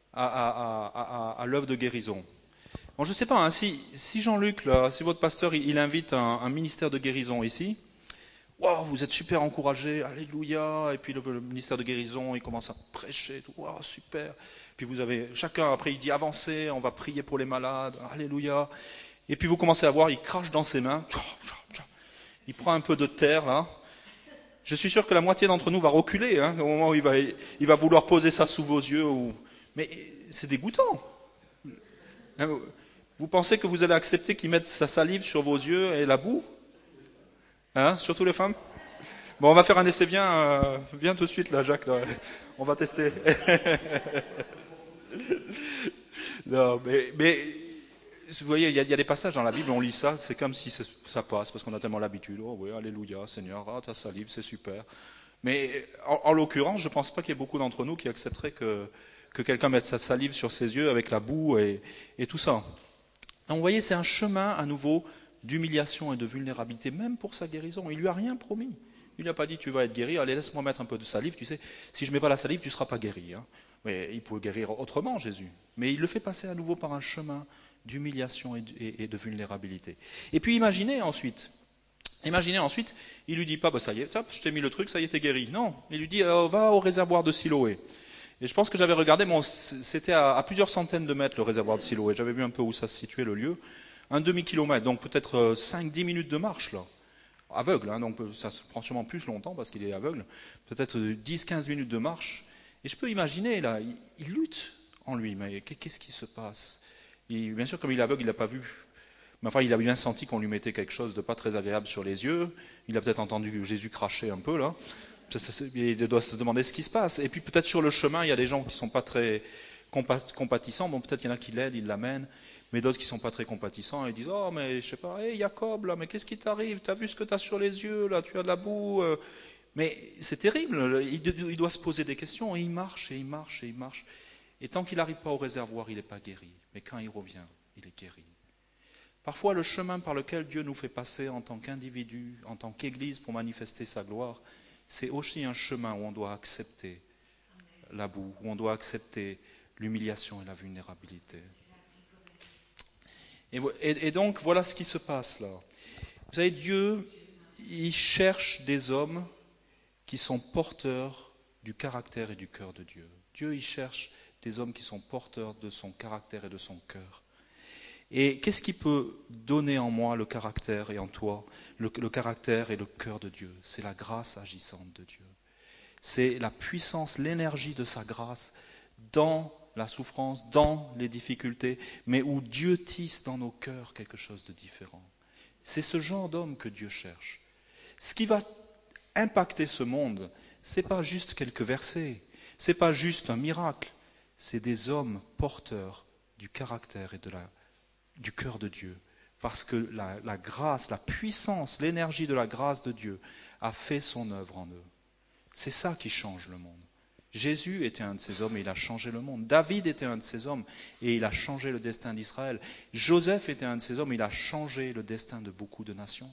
à l'œuvre de guérison. Bon, je ne sais pas, hein, si Jean-Luc, là, si votre pasteur, il invite un ministère de guérison ici, wow, vous êtes super encouragés, alléluia, et puis le ministère de guérison, il commence à prêcher, wow, super. Puis vous avez, chacun, après il dit, avancez, on va prier pour les malades, alléluia. Et puis vous commencez à voir, il crache dans ses mains, il prend un peu de terre, là. Je suis sûr que la moitié d'entre nous va reculer, hein, au moment où il va vouloir poser ça sous vos yeux. Mais c'est dégoûtant. Vous pensez que vous allez accepter qu'il mette sa salive sur vos yeux et la boue? Hein, surtout les femmes? Bon, on va faire un essai, viens tout de suite là, Jacques, là. On va tester. Non, mais vous voyez, il y a des passages dans la Bible, on lit ça, c'est comme si ça passe, parce qu'on a tellement l'habitude. Oh oui, alléluia, Seigneur, ta salive, c'est super. Mais en l'occurrence, je ne pense pas qu'il y ait beaucoup d'entre nous qui accepteraient que quelqu'un mette sa salive sur ses yeux avec la boue et tout ça. Donc vous voyez, c'est un chemin à nouveau d'humiliation et de vulnérabilité, même pour sa guérison. Il ne lui a rien promis. Il n'a pas dit, tu vas être guéri, allez, laisse-moi mettre un peu de salive, tu sais, si je ne mets pas la salive, tu ne seras pas guéri. Hein. Mais il pouvait guérir autrement, Jésus. Mais il le fait passer à nouveau par un chemin d'humiliation et de vulnérabilité. Et puis imaginez ensuite, il lui dit pas, bah, ça y est, je t'ai mis le truc, ça y est, t'es guéri. Non, il lui dit, va au réservoir de Siloé. Et je pense que j'avais regardé, c'était à plusieurs centaines de mètres le réservoir de Siloé, j'avais vu un peu où ça se situait le lieu, un demi-kilomètre, donc peut-être 5-10 minutes de marche là. Aveugle, hein, donc ça se prend sûrement plus longtemps parce qu'il est aveugle, peut-être 10-15 minutes de marche. Et je peux imaginer, là, il lutte en lui, mais qu'est-ce qui se passe? Bien sûr, comme il est aveugle, il n'a pas vu. Mais enfin, il a bien senti qu'on lui mettait quelque chose de pas très agréable sur les yeux. Il a peut-être entendu Jésus cracher un peu, là. Il doit se demander ce qui se passe. Et puis peut-être sur le chemin, il y a des gens qui ne sont pas très compatissants. Bon, peut-être qu'il y en a qui l'aident, ils l'amènent. Mais d'autres qui ne sont pas très compatissants, ils disent « Oh, mais je sais pas, hé Jacob, là, mais qu'est-ce qui t'arrive? Tu as vu ce que tu as sur les yeux, là, tu as de la boue. Mais c'est terrible, il doit se poser des questions, et il marche, et il marche, et il marche. Et tant qu'il n'arrive pas au réservoir, il n'est pas guéri. Mais quand il revient, il est guéri. Parfois, le chemin par lequel Dieu nous fait passer en tant qu'individu, en tant qu'Église, pour manifester sa gloire, c'est aussi un chemin où on doit accepter la boue, où on doit accepter l'humiliation et la vulnérabilité. Et donc, voilà ce qui se passe là. Vous savez, Dieu, il cherche des hommes qui sont porteurs du caractère et du cœur de Dieu. Dieu, il cherche des hommes qui sont porteurs de son caractère et de son cœur. Et qu'est-ce qui peut donner en moi le caractère et en toi le caractère et le cœur de Dieu? C'est la grâce agissante de Dieu. C'est la puissance, l'énergie de sa grâce dans la souffrance, dans les difficultés, mais où Dieu tisse dans nos cœurs quelque chose de différent. C'est ce genre d'homme que Dieu cherche. Ce qui va impacter ce monde, ce n'est pas juste quelques versets, ce n'est pas juste un miracle, c'est des hommes porteurs du caractère et du cœur de Dieu. Parce que la grâce, la puissance, l'énergie de la grâce de Dieu a fait son œuvre en eux. C'est ça qui change le monde. Jésus était un de ces hommes et il a changé le monde. David était un de ces hommes et il a changé le destin d'Israël. Joseph était un de ces hommes et il a changé le destin de beaucoup de nations.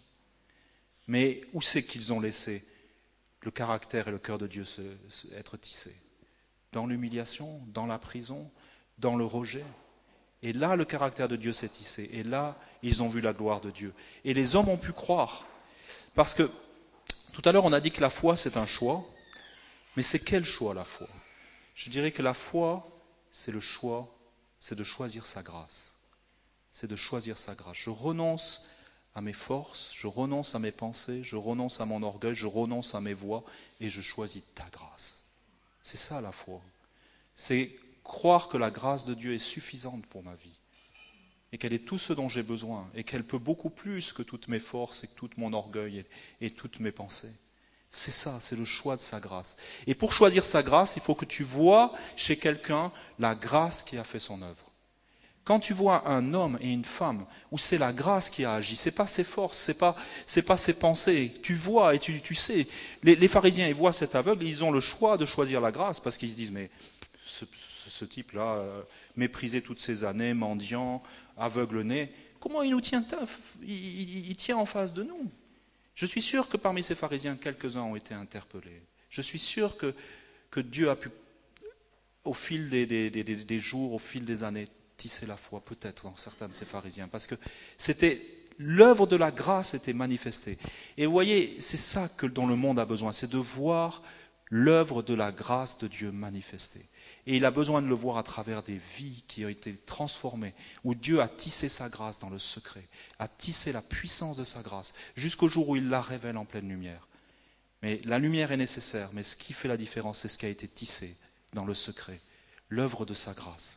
Mais où c'est qu'ils ont laissé le caractère et le cœur de Dieu être tissés? Dans l'humiliation, dans la prison, dans le rejet. Et là, le caractère de Dieu s'est tissé. Et là, ils ont vu la gloire de Dieu. Et les hommes ont pu croire. Parce que, tout à l'heure, on a dit que la foi, c'est un choix. Mais c'est quel choix, la foi? Je dirais que la foi, c'est le choix, c'est de choisir sa grâce. C'est de choisir sa grâce. Je renonce à mes forces, je renonce à mes pensées, je renonce à mon orgueil, je renonce à mes voies, et je choisis ta grâce. C'est ça, la foi. C'est croire que la grâce de Dieu est suffisante pour ma vie et qu'elle est tout ce dont j'ai besoin et qu'elle peut beaucoup plus que toutes mes forces et que tout mon orgueil et toutes mes pensées. C'est ça, c'est le choix de sa grâce. Et pour choisir sa grâce, il faut que tu vois chez quelqu'un la grâce qui a fait son œuvre. Quand tu vois un homme et une femme où c'est la grâce qui a agi, c'est pas ses forces, c'est pas ses pensées, tu vois et tu sais. Les pharisiens, ils voient cet aveugle, ils ont le choix de choisir la grâce parce qu'ils se disent mais ce type-là, méprisé toutes ces années, mendiant, aveugle-né, comment il nous tient, il tient en face de nous? Je suis sûr que parmi ces pharisiens, quelques-uns ont été interpellés. Je suis sûr que Dieu a pu, au fil des jours, au fil des années, tisser la foi, peut-être, dans certains de ces pharisiens, parce que c'était l'œuvre de la grâce était manifestée. Et vous voyez, c'est ça dont le monde a besoin, c'est de voir l'œuvre de la grâce de Dieu manifestée. Et il a besoin de le voir à travers des vies qui ont été transformées, où Dieu a tissé sa grâce dans le secret, a tissé la puissance de sa grâce, jusqu'au jour où il la révèle en pleine lumière. Mais la lumière est nécessaire, mais ce qui fait la différence, c'est ce qui a été tissé dans le secret, l'œuvre de sa grâce.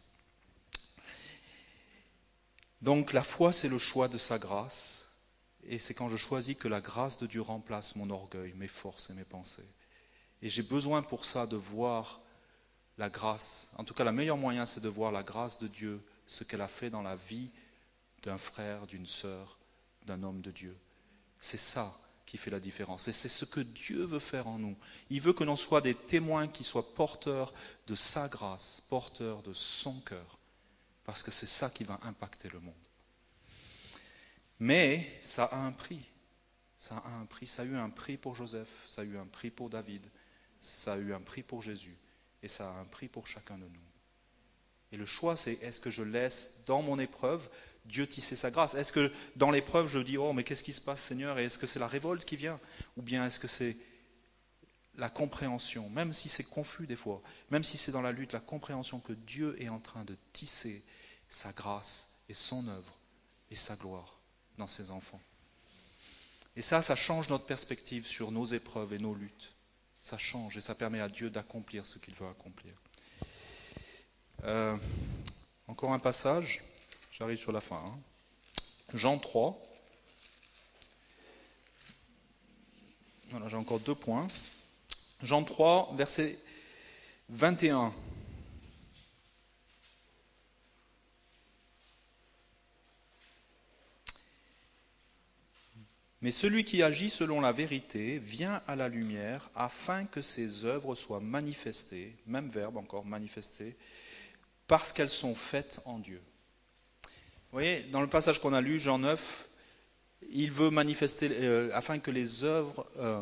Donc la foi, c'est le choix de sa grâce, et c'est quand je choisis que la grâce de Dieu remplace mon orgueil, mes forces et mes pensées. Et j'ai besoin pour ça de voir la grâce. En tout cas, le meilleur moyen, c'est de voir la grâce de Dieu, ce qu'elle a fait dans la vie d'un frère, d'une sœur, d'un homme de Dieu. C'est ça qui fait la différence. Et c'est ce que Dieu veut faire en nous. Il veut que l'on soit des témoins qui soient porteurs de sa grâce, porteurs de son cœur. Parce que c'est ça qui va impacter le monde. Mais ça a un prix. Ça a un prix. Ça a eu un prix pour Joseph, ça a eu un prix pour David, ça a eu un prix pour Jésus. Et ça a un prix pour chacun de nous. Et le choix, c'est est-ce que je laisse dans mon épreuve Dieu tisser sa grâce? Est-ce que dans l'épreuve, je dis, oh, mais qu'est-ce qui se passe, Seigneur? Et est-ce que c'est la révolte qui vient? Ou bien est-ce que c'est la compréhension, même si c'est confus des fois, même si c'est dans la lutte, la compréhension que Dieu est en train de tisser sa grâce et son œuvre et sa gloire dans ses enfants. Et ça change notre perspective sur nos épreuves et nos luttes. Ça change et ça permet à Dieu d'accomplir ce qu'il veut accomplir. Encore un passage, j'arrive sur la fin. Jean 3. Voilà, j'ai encore 2 points. Jean 3, verset 21. Mais celui qui agit selon la vérité vient à la lumière afin que ses œuvres soient manifestées, même verbe encore, manifestées, parce qu'elles sont faites en Dieu. Vous voyez, dans le passage qu'on a lu, Jean 9, il veut manifester, afin que les œuvres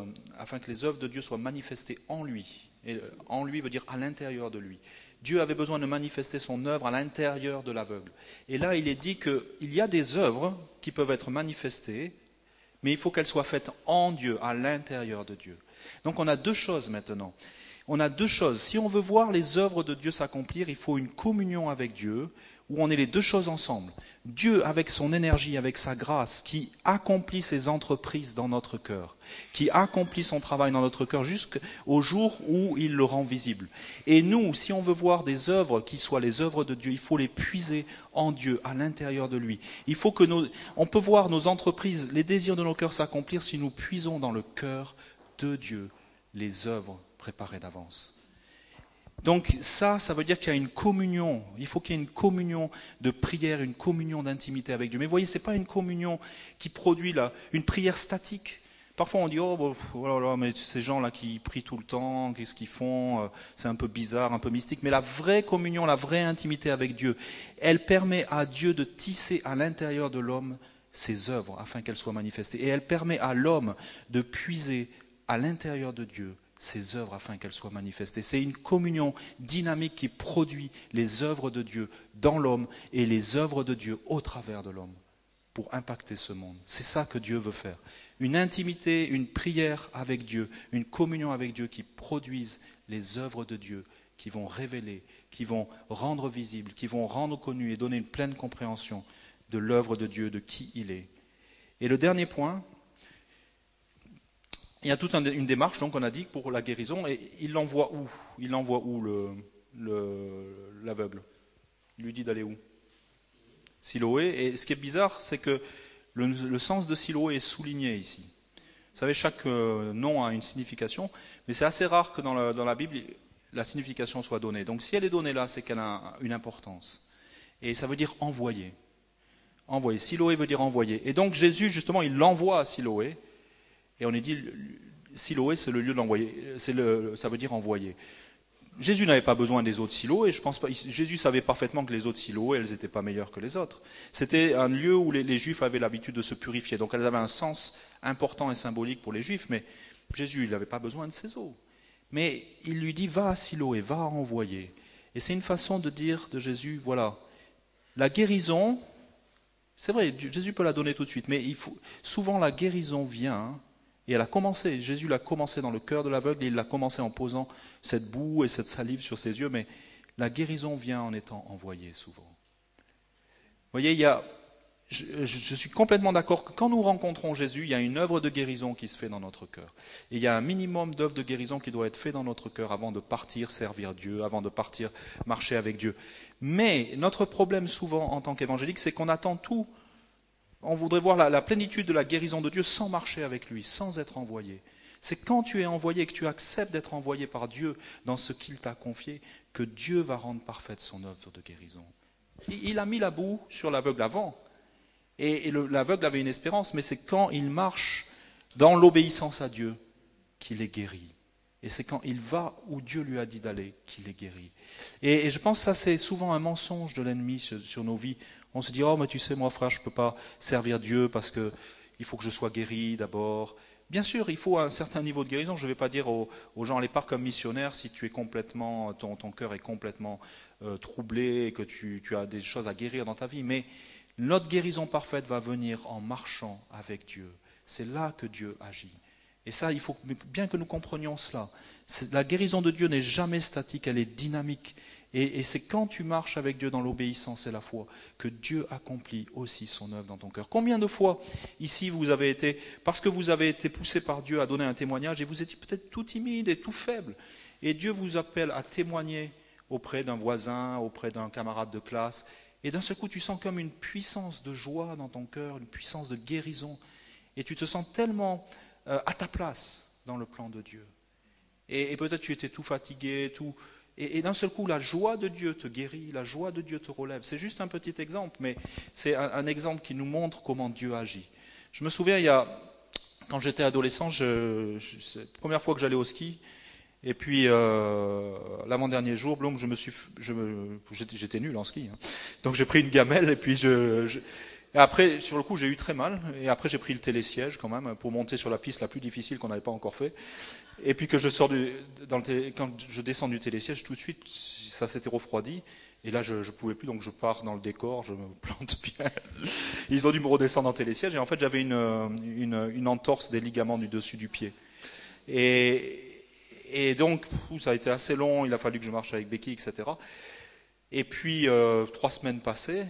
de Dieu soient manifestées en lui. Et en lui veut dire à l'intérieur de lui. Dieu avait besoin de manifester son œuvre à l'intérieur de l'aveugle. Et là, il est dit qu'il y a des œuvres qui peuvent être manifestées, mais il faut qu'elles soient faites en Dieu, à l'intérieur de Dieu. Donc on a deux choses maintenant. On a deux choses. Si on veut voir les œuvres de Dieu s'accomplir, il faut une communion avec Dieu, où on est les deux choses ensemble. Dieu, avec son énergie, avec sa grâce, qui accomplit ses entreprises dans notre cœur, qui accomplit son travail dans notre cœur jusqu'au jour où il le rend visible. Et nous, si on veut voir des œuvres qui soient les œuvres de Dieu, il faut les puiser en Dieu, à l'intérieur de lui. On peut voir nos entreprises, les désirs de nos cœurs s'accomplir si nous puisons dans le cœur de Dieu les œuvres préparées d'avance. Donc ça veut dire qu'il y a une communion. Il faut qu'il y ait une communion de prière, une communion d'intimité avec Dieu. Mais vous voyez, ce n'est pas une communion qui produit une prière statique. Parfois on dit, mais ces gens-là qui prient tout le temps, qu'est-ce qu'ils font? C'est un peu bizarre, un peu mystique. Mais la vraie communion, la vraie intimité avec Dieu, elle permet à Dieu de tisser à l'intérieur de l'homme ses œuvres afin qu'elles soient manifestées. Et elle permet à l'homme de puiser à l'intérieur de Dieu ses œuvres afin qu'elles soient manifestées. C'est une communion dynamique qui produit les œuvres de Dieu dans l'homme et les œuvres de Dieu au travers de l'homme pour impacter ce monde. C'est ça que Dieu veut faire. Une intimité, une prière avec Dieu, une communion avec Dieu qui produisent les œuvres de Dieu, qui vont révéler, qui vont rendre visible, qui vont rendre connu et donner une pleine compréhension de l'œuvre de Dieu, de qui il est. Et le dernier point, il y a toute une démarche, donc on a dit, pour la guérison, et il l'envoie où? Il l'envoie où l'aveugle? Il lui dit d'aller où? Siloé. Et ce qui est bizarre, c'est que le sens de Siloé est souligné ici. Vous savez, chaque nom a une signification, mais c'est assez rare que dans la Bible, la signification soit donnée. Donc si elle est donnée là, c'est qu'elle a une importance. Et ça veut dire envoyer. Envoyer. Siloé veut dire envoyer. Et donc Jésus, justement, il l'envoie à Siloé. Et on est dit, Siloé, c'est le lieu d'envoyer, ça veut dire envoyer. Jésus n'avait pas besoin des autres silos, et je pense pas. Jésus savait parfaitement que les autres silos, elles n'étaient pas meilleures que les autres. C'était un lieu où les Juifs avaient l'habitude de se purifier, donc elles avaient un sens important et symbolique pour les Juifs, mais Jésus, il n'avait pas besoin de ces eaux. Mais il lui dit, va à Siloé, va envoyer. Et c'est une façon de dire de Jésus, voilà, la guérison, c'est vrai, Jésus peut la donner tout de suite, mais souvent la guérison vient. Et elle a commencé, Jésus l'a commencé dans le cœur de l'aveugle, et il l'a commencé en posant cette boue et cette salive sur ses yeux, mais la guérison vient en étant envoyée souvent. Vous voyez, je suis complètement d'accord que quand nous rencontrons Jésus, il y a une œuvre de guérison qui se fait dans notre cœur. Et il y a un minimum d'œuvre de guérison qui doit être fait dans notre cœur avant de partir servir Dieu, avant de partir marcher avec Dieu. Mais notre problème souvent en tant qu'évangélique, c'est qu'on attend tout. On voudrait voir la plénitude de la guérison de Dieu sans marcher avec lui, sans être envoyé. C'est quand tu es envoyé et que tu acceptes d'être envoyé par Dieu dans ce qu'il t'a confié que Dieu va rendre parfaite son œuvre de guérison. Il a mis la boue sur l'aveugle avant. Et l'aveugle avait une espérance, mais c'est quand il marche dans l'obéissance à Dieu qu'il est guéri. Et c'est quand il va où Dieu lui a dit d'aller qu'il est guéri. Et je pense que ça, c'est souvent un mensonge de l'ennemi sur nos vies. On se dit, oh, mais tu sais, moi, frère, je ne peux pas servir Dieu parce qu'il faut que je sois guéri d'abord. Bien sûr, il faut un certain niveau de guérison. Je ne vais pas dire aux gens, allez, pars comme missionnaire si tu es complètement, ton cœur est complètement troublé et que tu as des choses à guérir dans ta vie. Mais notre guérison parfaite va venir en marchant avec Dieu. C'est là que Dieu agit. Et ça, il faut bien que nous comprenions cela. La guérison de Dieu n'est jamais statique, elle est dynamique. Et c'est quand tu marches avec Dieu dans l'obéissance et la foi que Dieu accomplit aussi son œuvre dans ton cœur. Combien de fois ici vous avez été, parce que vous avez été poussé par Dieu à donner un témoignage et vous étiez peut-être tout timide et tout faible, et Dieu vous appelle à témoigner auprès d'un voisin, auprès d'un camarade de classe, et d'un seul coup tu sens comme une puissance de joie dans ton cœur, une puissance de guérison, et tu te sens tellement à ta place dans le plan de Dieu. Et peut-être tu étais tout fatigué, et d'un seul coup, la joie de Dieu te guérit, la joie de Dieu te relève. C'est juste un petit exemple, mais c'est un exemple qui nous montre comment Dieu agit. Je me souviens, il y a quand j'étais adolescent, c'est la première fois que j'allais au ski. Et puis, l'avant-dernier jour, Blum, j'étais nul en ski. Hein. Donc j'ai pris une gamelle et puis et après, sur le coup, j'ai eu très mal. Et après, j'ai pris le télésiège quand même pour monter sur la piste la plus difficile qu'on n'avait pas encore fait. Et puis que je sors quand je descends du télésiège, tout de suite, ça s'était refroidi. Et là, je ne pouvais plus, donc je pars dans le décor, je me plante bien. Ils ont dû me redescendre en télésiège. Et en fait, j'avais une entorse des ligaments du dessus du pied. Et donc, ça a été assez long, il a fallu que je marche avec béquille, etc. Et puis, 3 semaines passées,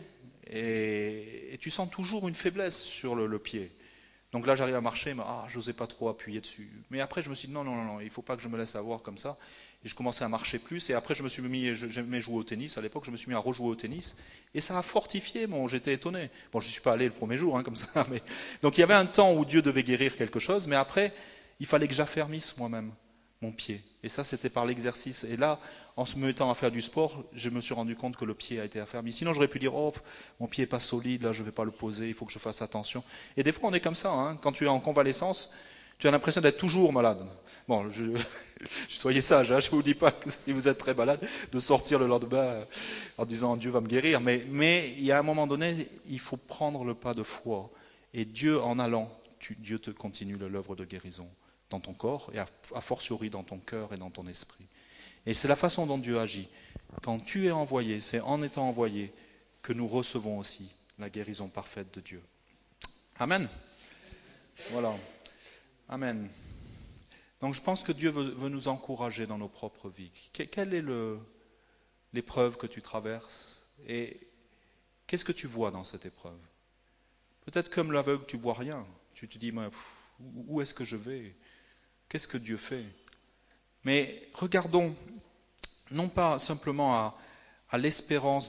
et tu sens toujours une faiblesse sur le pied. Donc là, j'arrive à marcher, mais j'osais pas trop appuyer dessus. Mais après, je me suis dit, non, il ne faut pas que je me laisse avoir comme ça. Et je commençais à marcher plus, et après, j'aimais jouer au tennis. À l'époque, je me suis mis à rejouer au tennis, et ça a fortifié, j'étais étonné. Bon, je ne suis pas allé le premier jour, hein, comme ça, mais... Donc il y avait un temps où Dieu devait guérir quelque chose, mais après, il fallait que j'affermisse moi-même mon pied. Et ça, c'était par l'exercice. Et là, en se mettant à faire du sport, je me suis rendu compte que le pied a été affermi. Sinon, j'aurais pu dire, mon pied n'est pas solide, là, je ne vais pas le poser, il faut que je fasse attention. Et des fois, on est comme ça. Hein. Quand tu es en convalescence, tu as l'impression d'être toujours malade. Bon, soyez sage, hein, je ne vous dis pas que si vous êtes très malade, de sortir le lendemain en disant Dieu va me guérir. Mais il y a un moment donné, il faut prendre le pas de foi. Et Dieu, en allant, Dieu te continue l'œuvre de guérison dans ton corps et a fortiori dans ton cœur et dans ton esprit. Et c'est la façon dont Dieu agit. Quand tu es envoyé, c'est en étant envoyé que nous recevons aussi la guérison parfaite de Dieu. Amen. Voilà. Amen. Donc je pense que Dieu veut nous encourager dans nos propres vies. Quelle est l'épreuve que tu traverses et qu'est-ce que tu vois dans cette épreuve? Peut-être comme l'aveugle, tu ne vois rien. Tu te dis, mais, où est-ce que je vais? Qu'est-ce que Dieu fait? Mais regardons, non pas simplement à l'espérance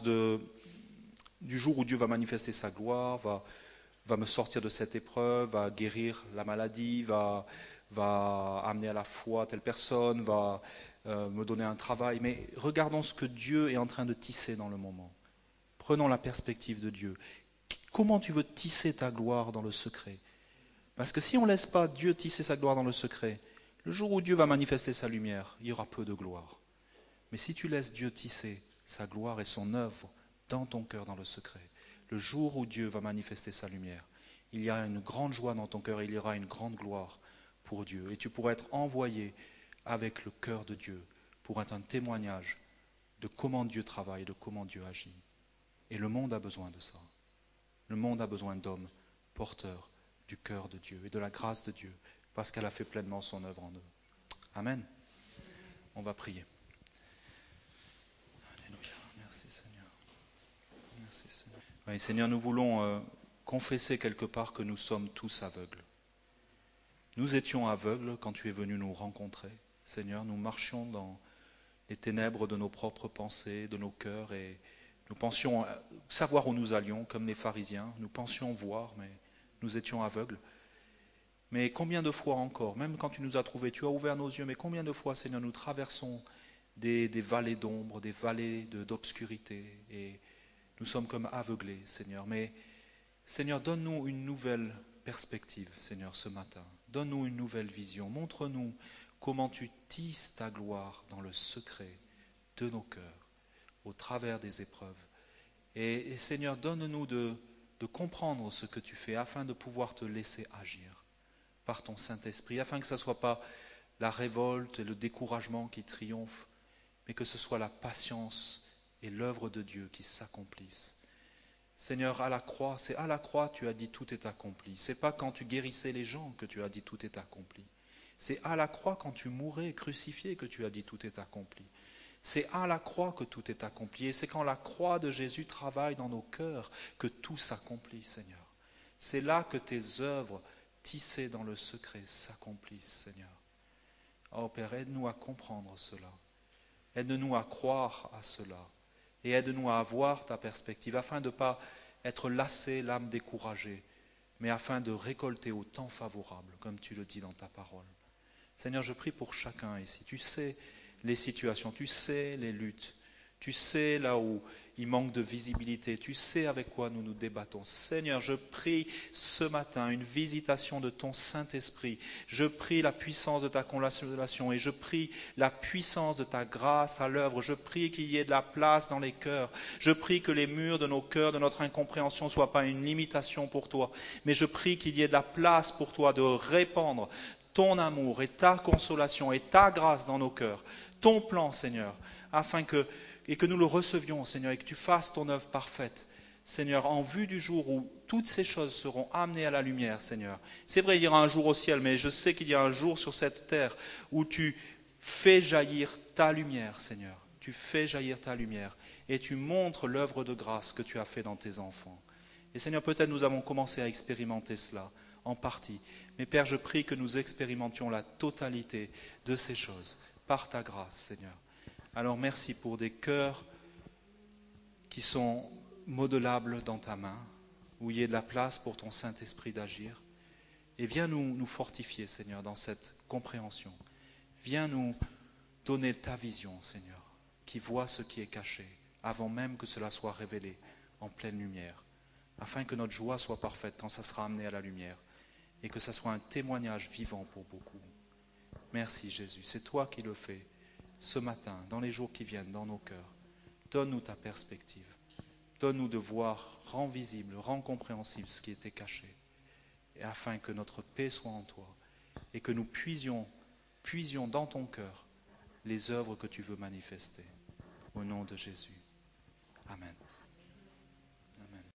du jour où Dieu va manifester sa gloire, va me sortir de cette épreuve, va guérir la maladie, va amener à la foi telle personne, va me donner un travail. Mais regardons ce que Dieu est en train de tisser dans le moment. Prenons la perspective de Dieu. Comment tu veux tisser ta gloire dans le secret? Parce que si on ne laisse pas Dieu tisser sa gloire dans le secret, le jour où Dieu va manifester sa lumière, il y aura peu de gloire. Mais si tu laisses Dieu tisser sa gloire et son œuvre dans ton cœur, dans le secret, le jour où Dieu va manifester sa lumière, il y a une grande joie dans ton cœur et il y aura une grande gloire pour Dieu. Et tu pourras être envoyé avec le cœur de Dieu pour être un témoignage de comment Dieu travaille, de comment Dieu agit. Et le monde a besoin de ça. Le monde a besoin d'hommes porteurs du cœur de Dieu et de la grâce de Dieu, parce qu'elle a fait pleinement son œuvre en eux. Amen. On va prier. Alléluia. Merci Seigneur. Merci Seigneur. Oui, Seigneur, nous voulons confesser quelque part que nous sommes tous aveugles. Nous étions aveugles quand tu es venu nous rencontrer. Seigneur, nous marchions dans les ténèbres de nos propres pensées, de nos cœurs, et nous pensions savoir où nous allions, comme les pharisiens. Nous pensions voir, mais nous étions aveugles. Mais combien de fois encore, même quand tu nous as trouvés, tu as ouvert nos yeux, mais combien de fois, Seigneur, nous traversons des vallées d'ombre, des vallées d'obscurité, et nous sommes comme aveuglés, Seigneur. Mais, Seigneur, donne-nous une nouvelle perspective, Seigneur, ce matin. Donne-nous une nouvelle vision. Montre-nous comment tu tisses ta gloire dans le secret de nos cœurs, au travers des épreuves. Et Seigneur, donne-nous de comprendre ce que tu fais, afin de pouvoir te laisser agir par ton Saint-Esprit, afin que ce ne soit pas la révolte et le découragement qui triomphent, mais que ce soit la patience et l'œuvre de Dieu qui s'accomplissent. Seigneur, à la croix, c'est à la croix tu as dit tout est accompli. C'est pas quand tu guérissais les gens que tu as dit tout est accompli. C'est à la croix quand tu mourais crucifié que tu as dit tout est accompli. C'est à la croix que tout est accompli. Et c'est quand la croix de Jésus travaille dans nos cœurs que tout s'accomplit, Seigneur. C'est là que tes œuvres tissées dans le secret s'accomplissent, Seigneur. Oh Père, aide-nous à comprendre cela. Aide-nous à croire à cela. Et aide-nous à avoir ta perspective, afin de ne pas être lassé, l'âme découragée, mais afin de récolter au temps favorable, comme tu le dis dans ta parole. Seigneur, je prie pour chacun ici. Tu sais les situations, tu sais les luttes, tu sais là où il manque de visibilité. Tu sais avec quoi nous nous débattons. Seigneur, je prie ce matin une visitation de ton Saint-Esprit. Je prie la puissance de ta consolation et je prie la puissance de ta grâce à l'œuvre. Je prie qu'il y ait de la place dans les cœurs. Je prie que les murs de nos cœurs, de notre incompréhension ne soient pas une limitation pour toi. Mais je prie qu'il y ait de la place pour toi de répandre ton amour et ta consolation et ta grâce dans nos cœurs, ton plan, Seigneur, afin que nous le recevions, Seigneur, et que tu fasses ton œuvre parfaite, Seigneur, en vue du jour où toutes ces choses seront amenées à la lumière, Seigneur. C'est vrai, il y aura un jour au ciel, mais je sais qu'il y a un jour sur cette terre où tu fais jaillir ta lumière, Seigneur. Tu fais jaillir ta lumière et tu montres l'œuvre de grâce que tu as fait dans tes enfants. Et Seigneur, peut-être nous avons commencé à expérimenter cela, en partie. Mais Père, je prie que nous expérimentions la totalité de ces choses, par ta grâce, Seigneur. Alors merci pour des cœurs qui sont modelables dans ta main, où il y ait de la place pour ton Saint-Esprit d'agir. Et viens nous fortifier, Seigneur, dans cette compréhension. Viens nous donner ta vision, Seigneur, qui voit ce qui est caché, avant même que cela soit révélé en pleine lumière, afin que notre joie soit parfaite quand ça sera amené à la lumière, et que ça soit un témoignage vivant pour beaucoup. Merci Jésus, c'est toi qui le fais ce matin, dans les jours qui viennent, dans nos cœurs. Donne-nous ta perspective. Donne-nous de voir, rends visible, rends compréhensible ce qui était caché, et afin que notre paix soit en toi, et que nous puisions dans ton cœur les œuvres que tu veux manifester. Au nom de Jésus. Amen.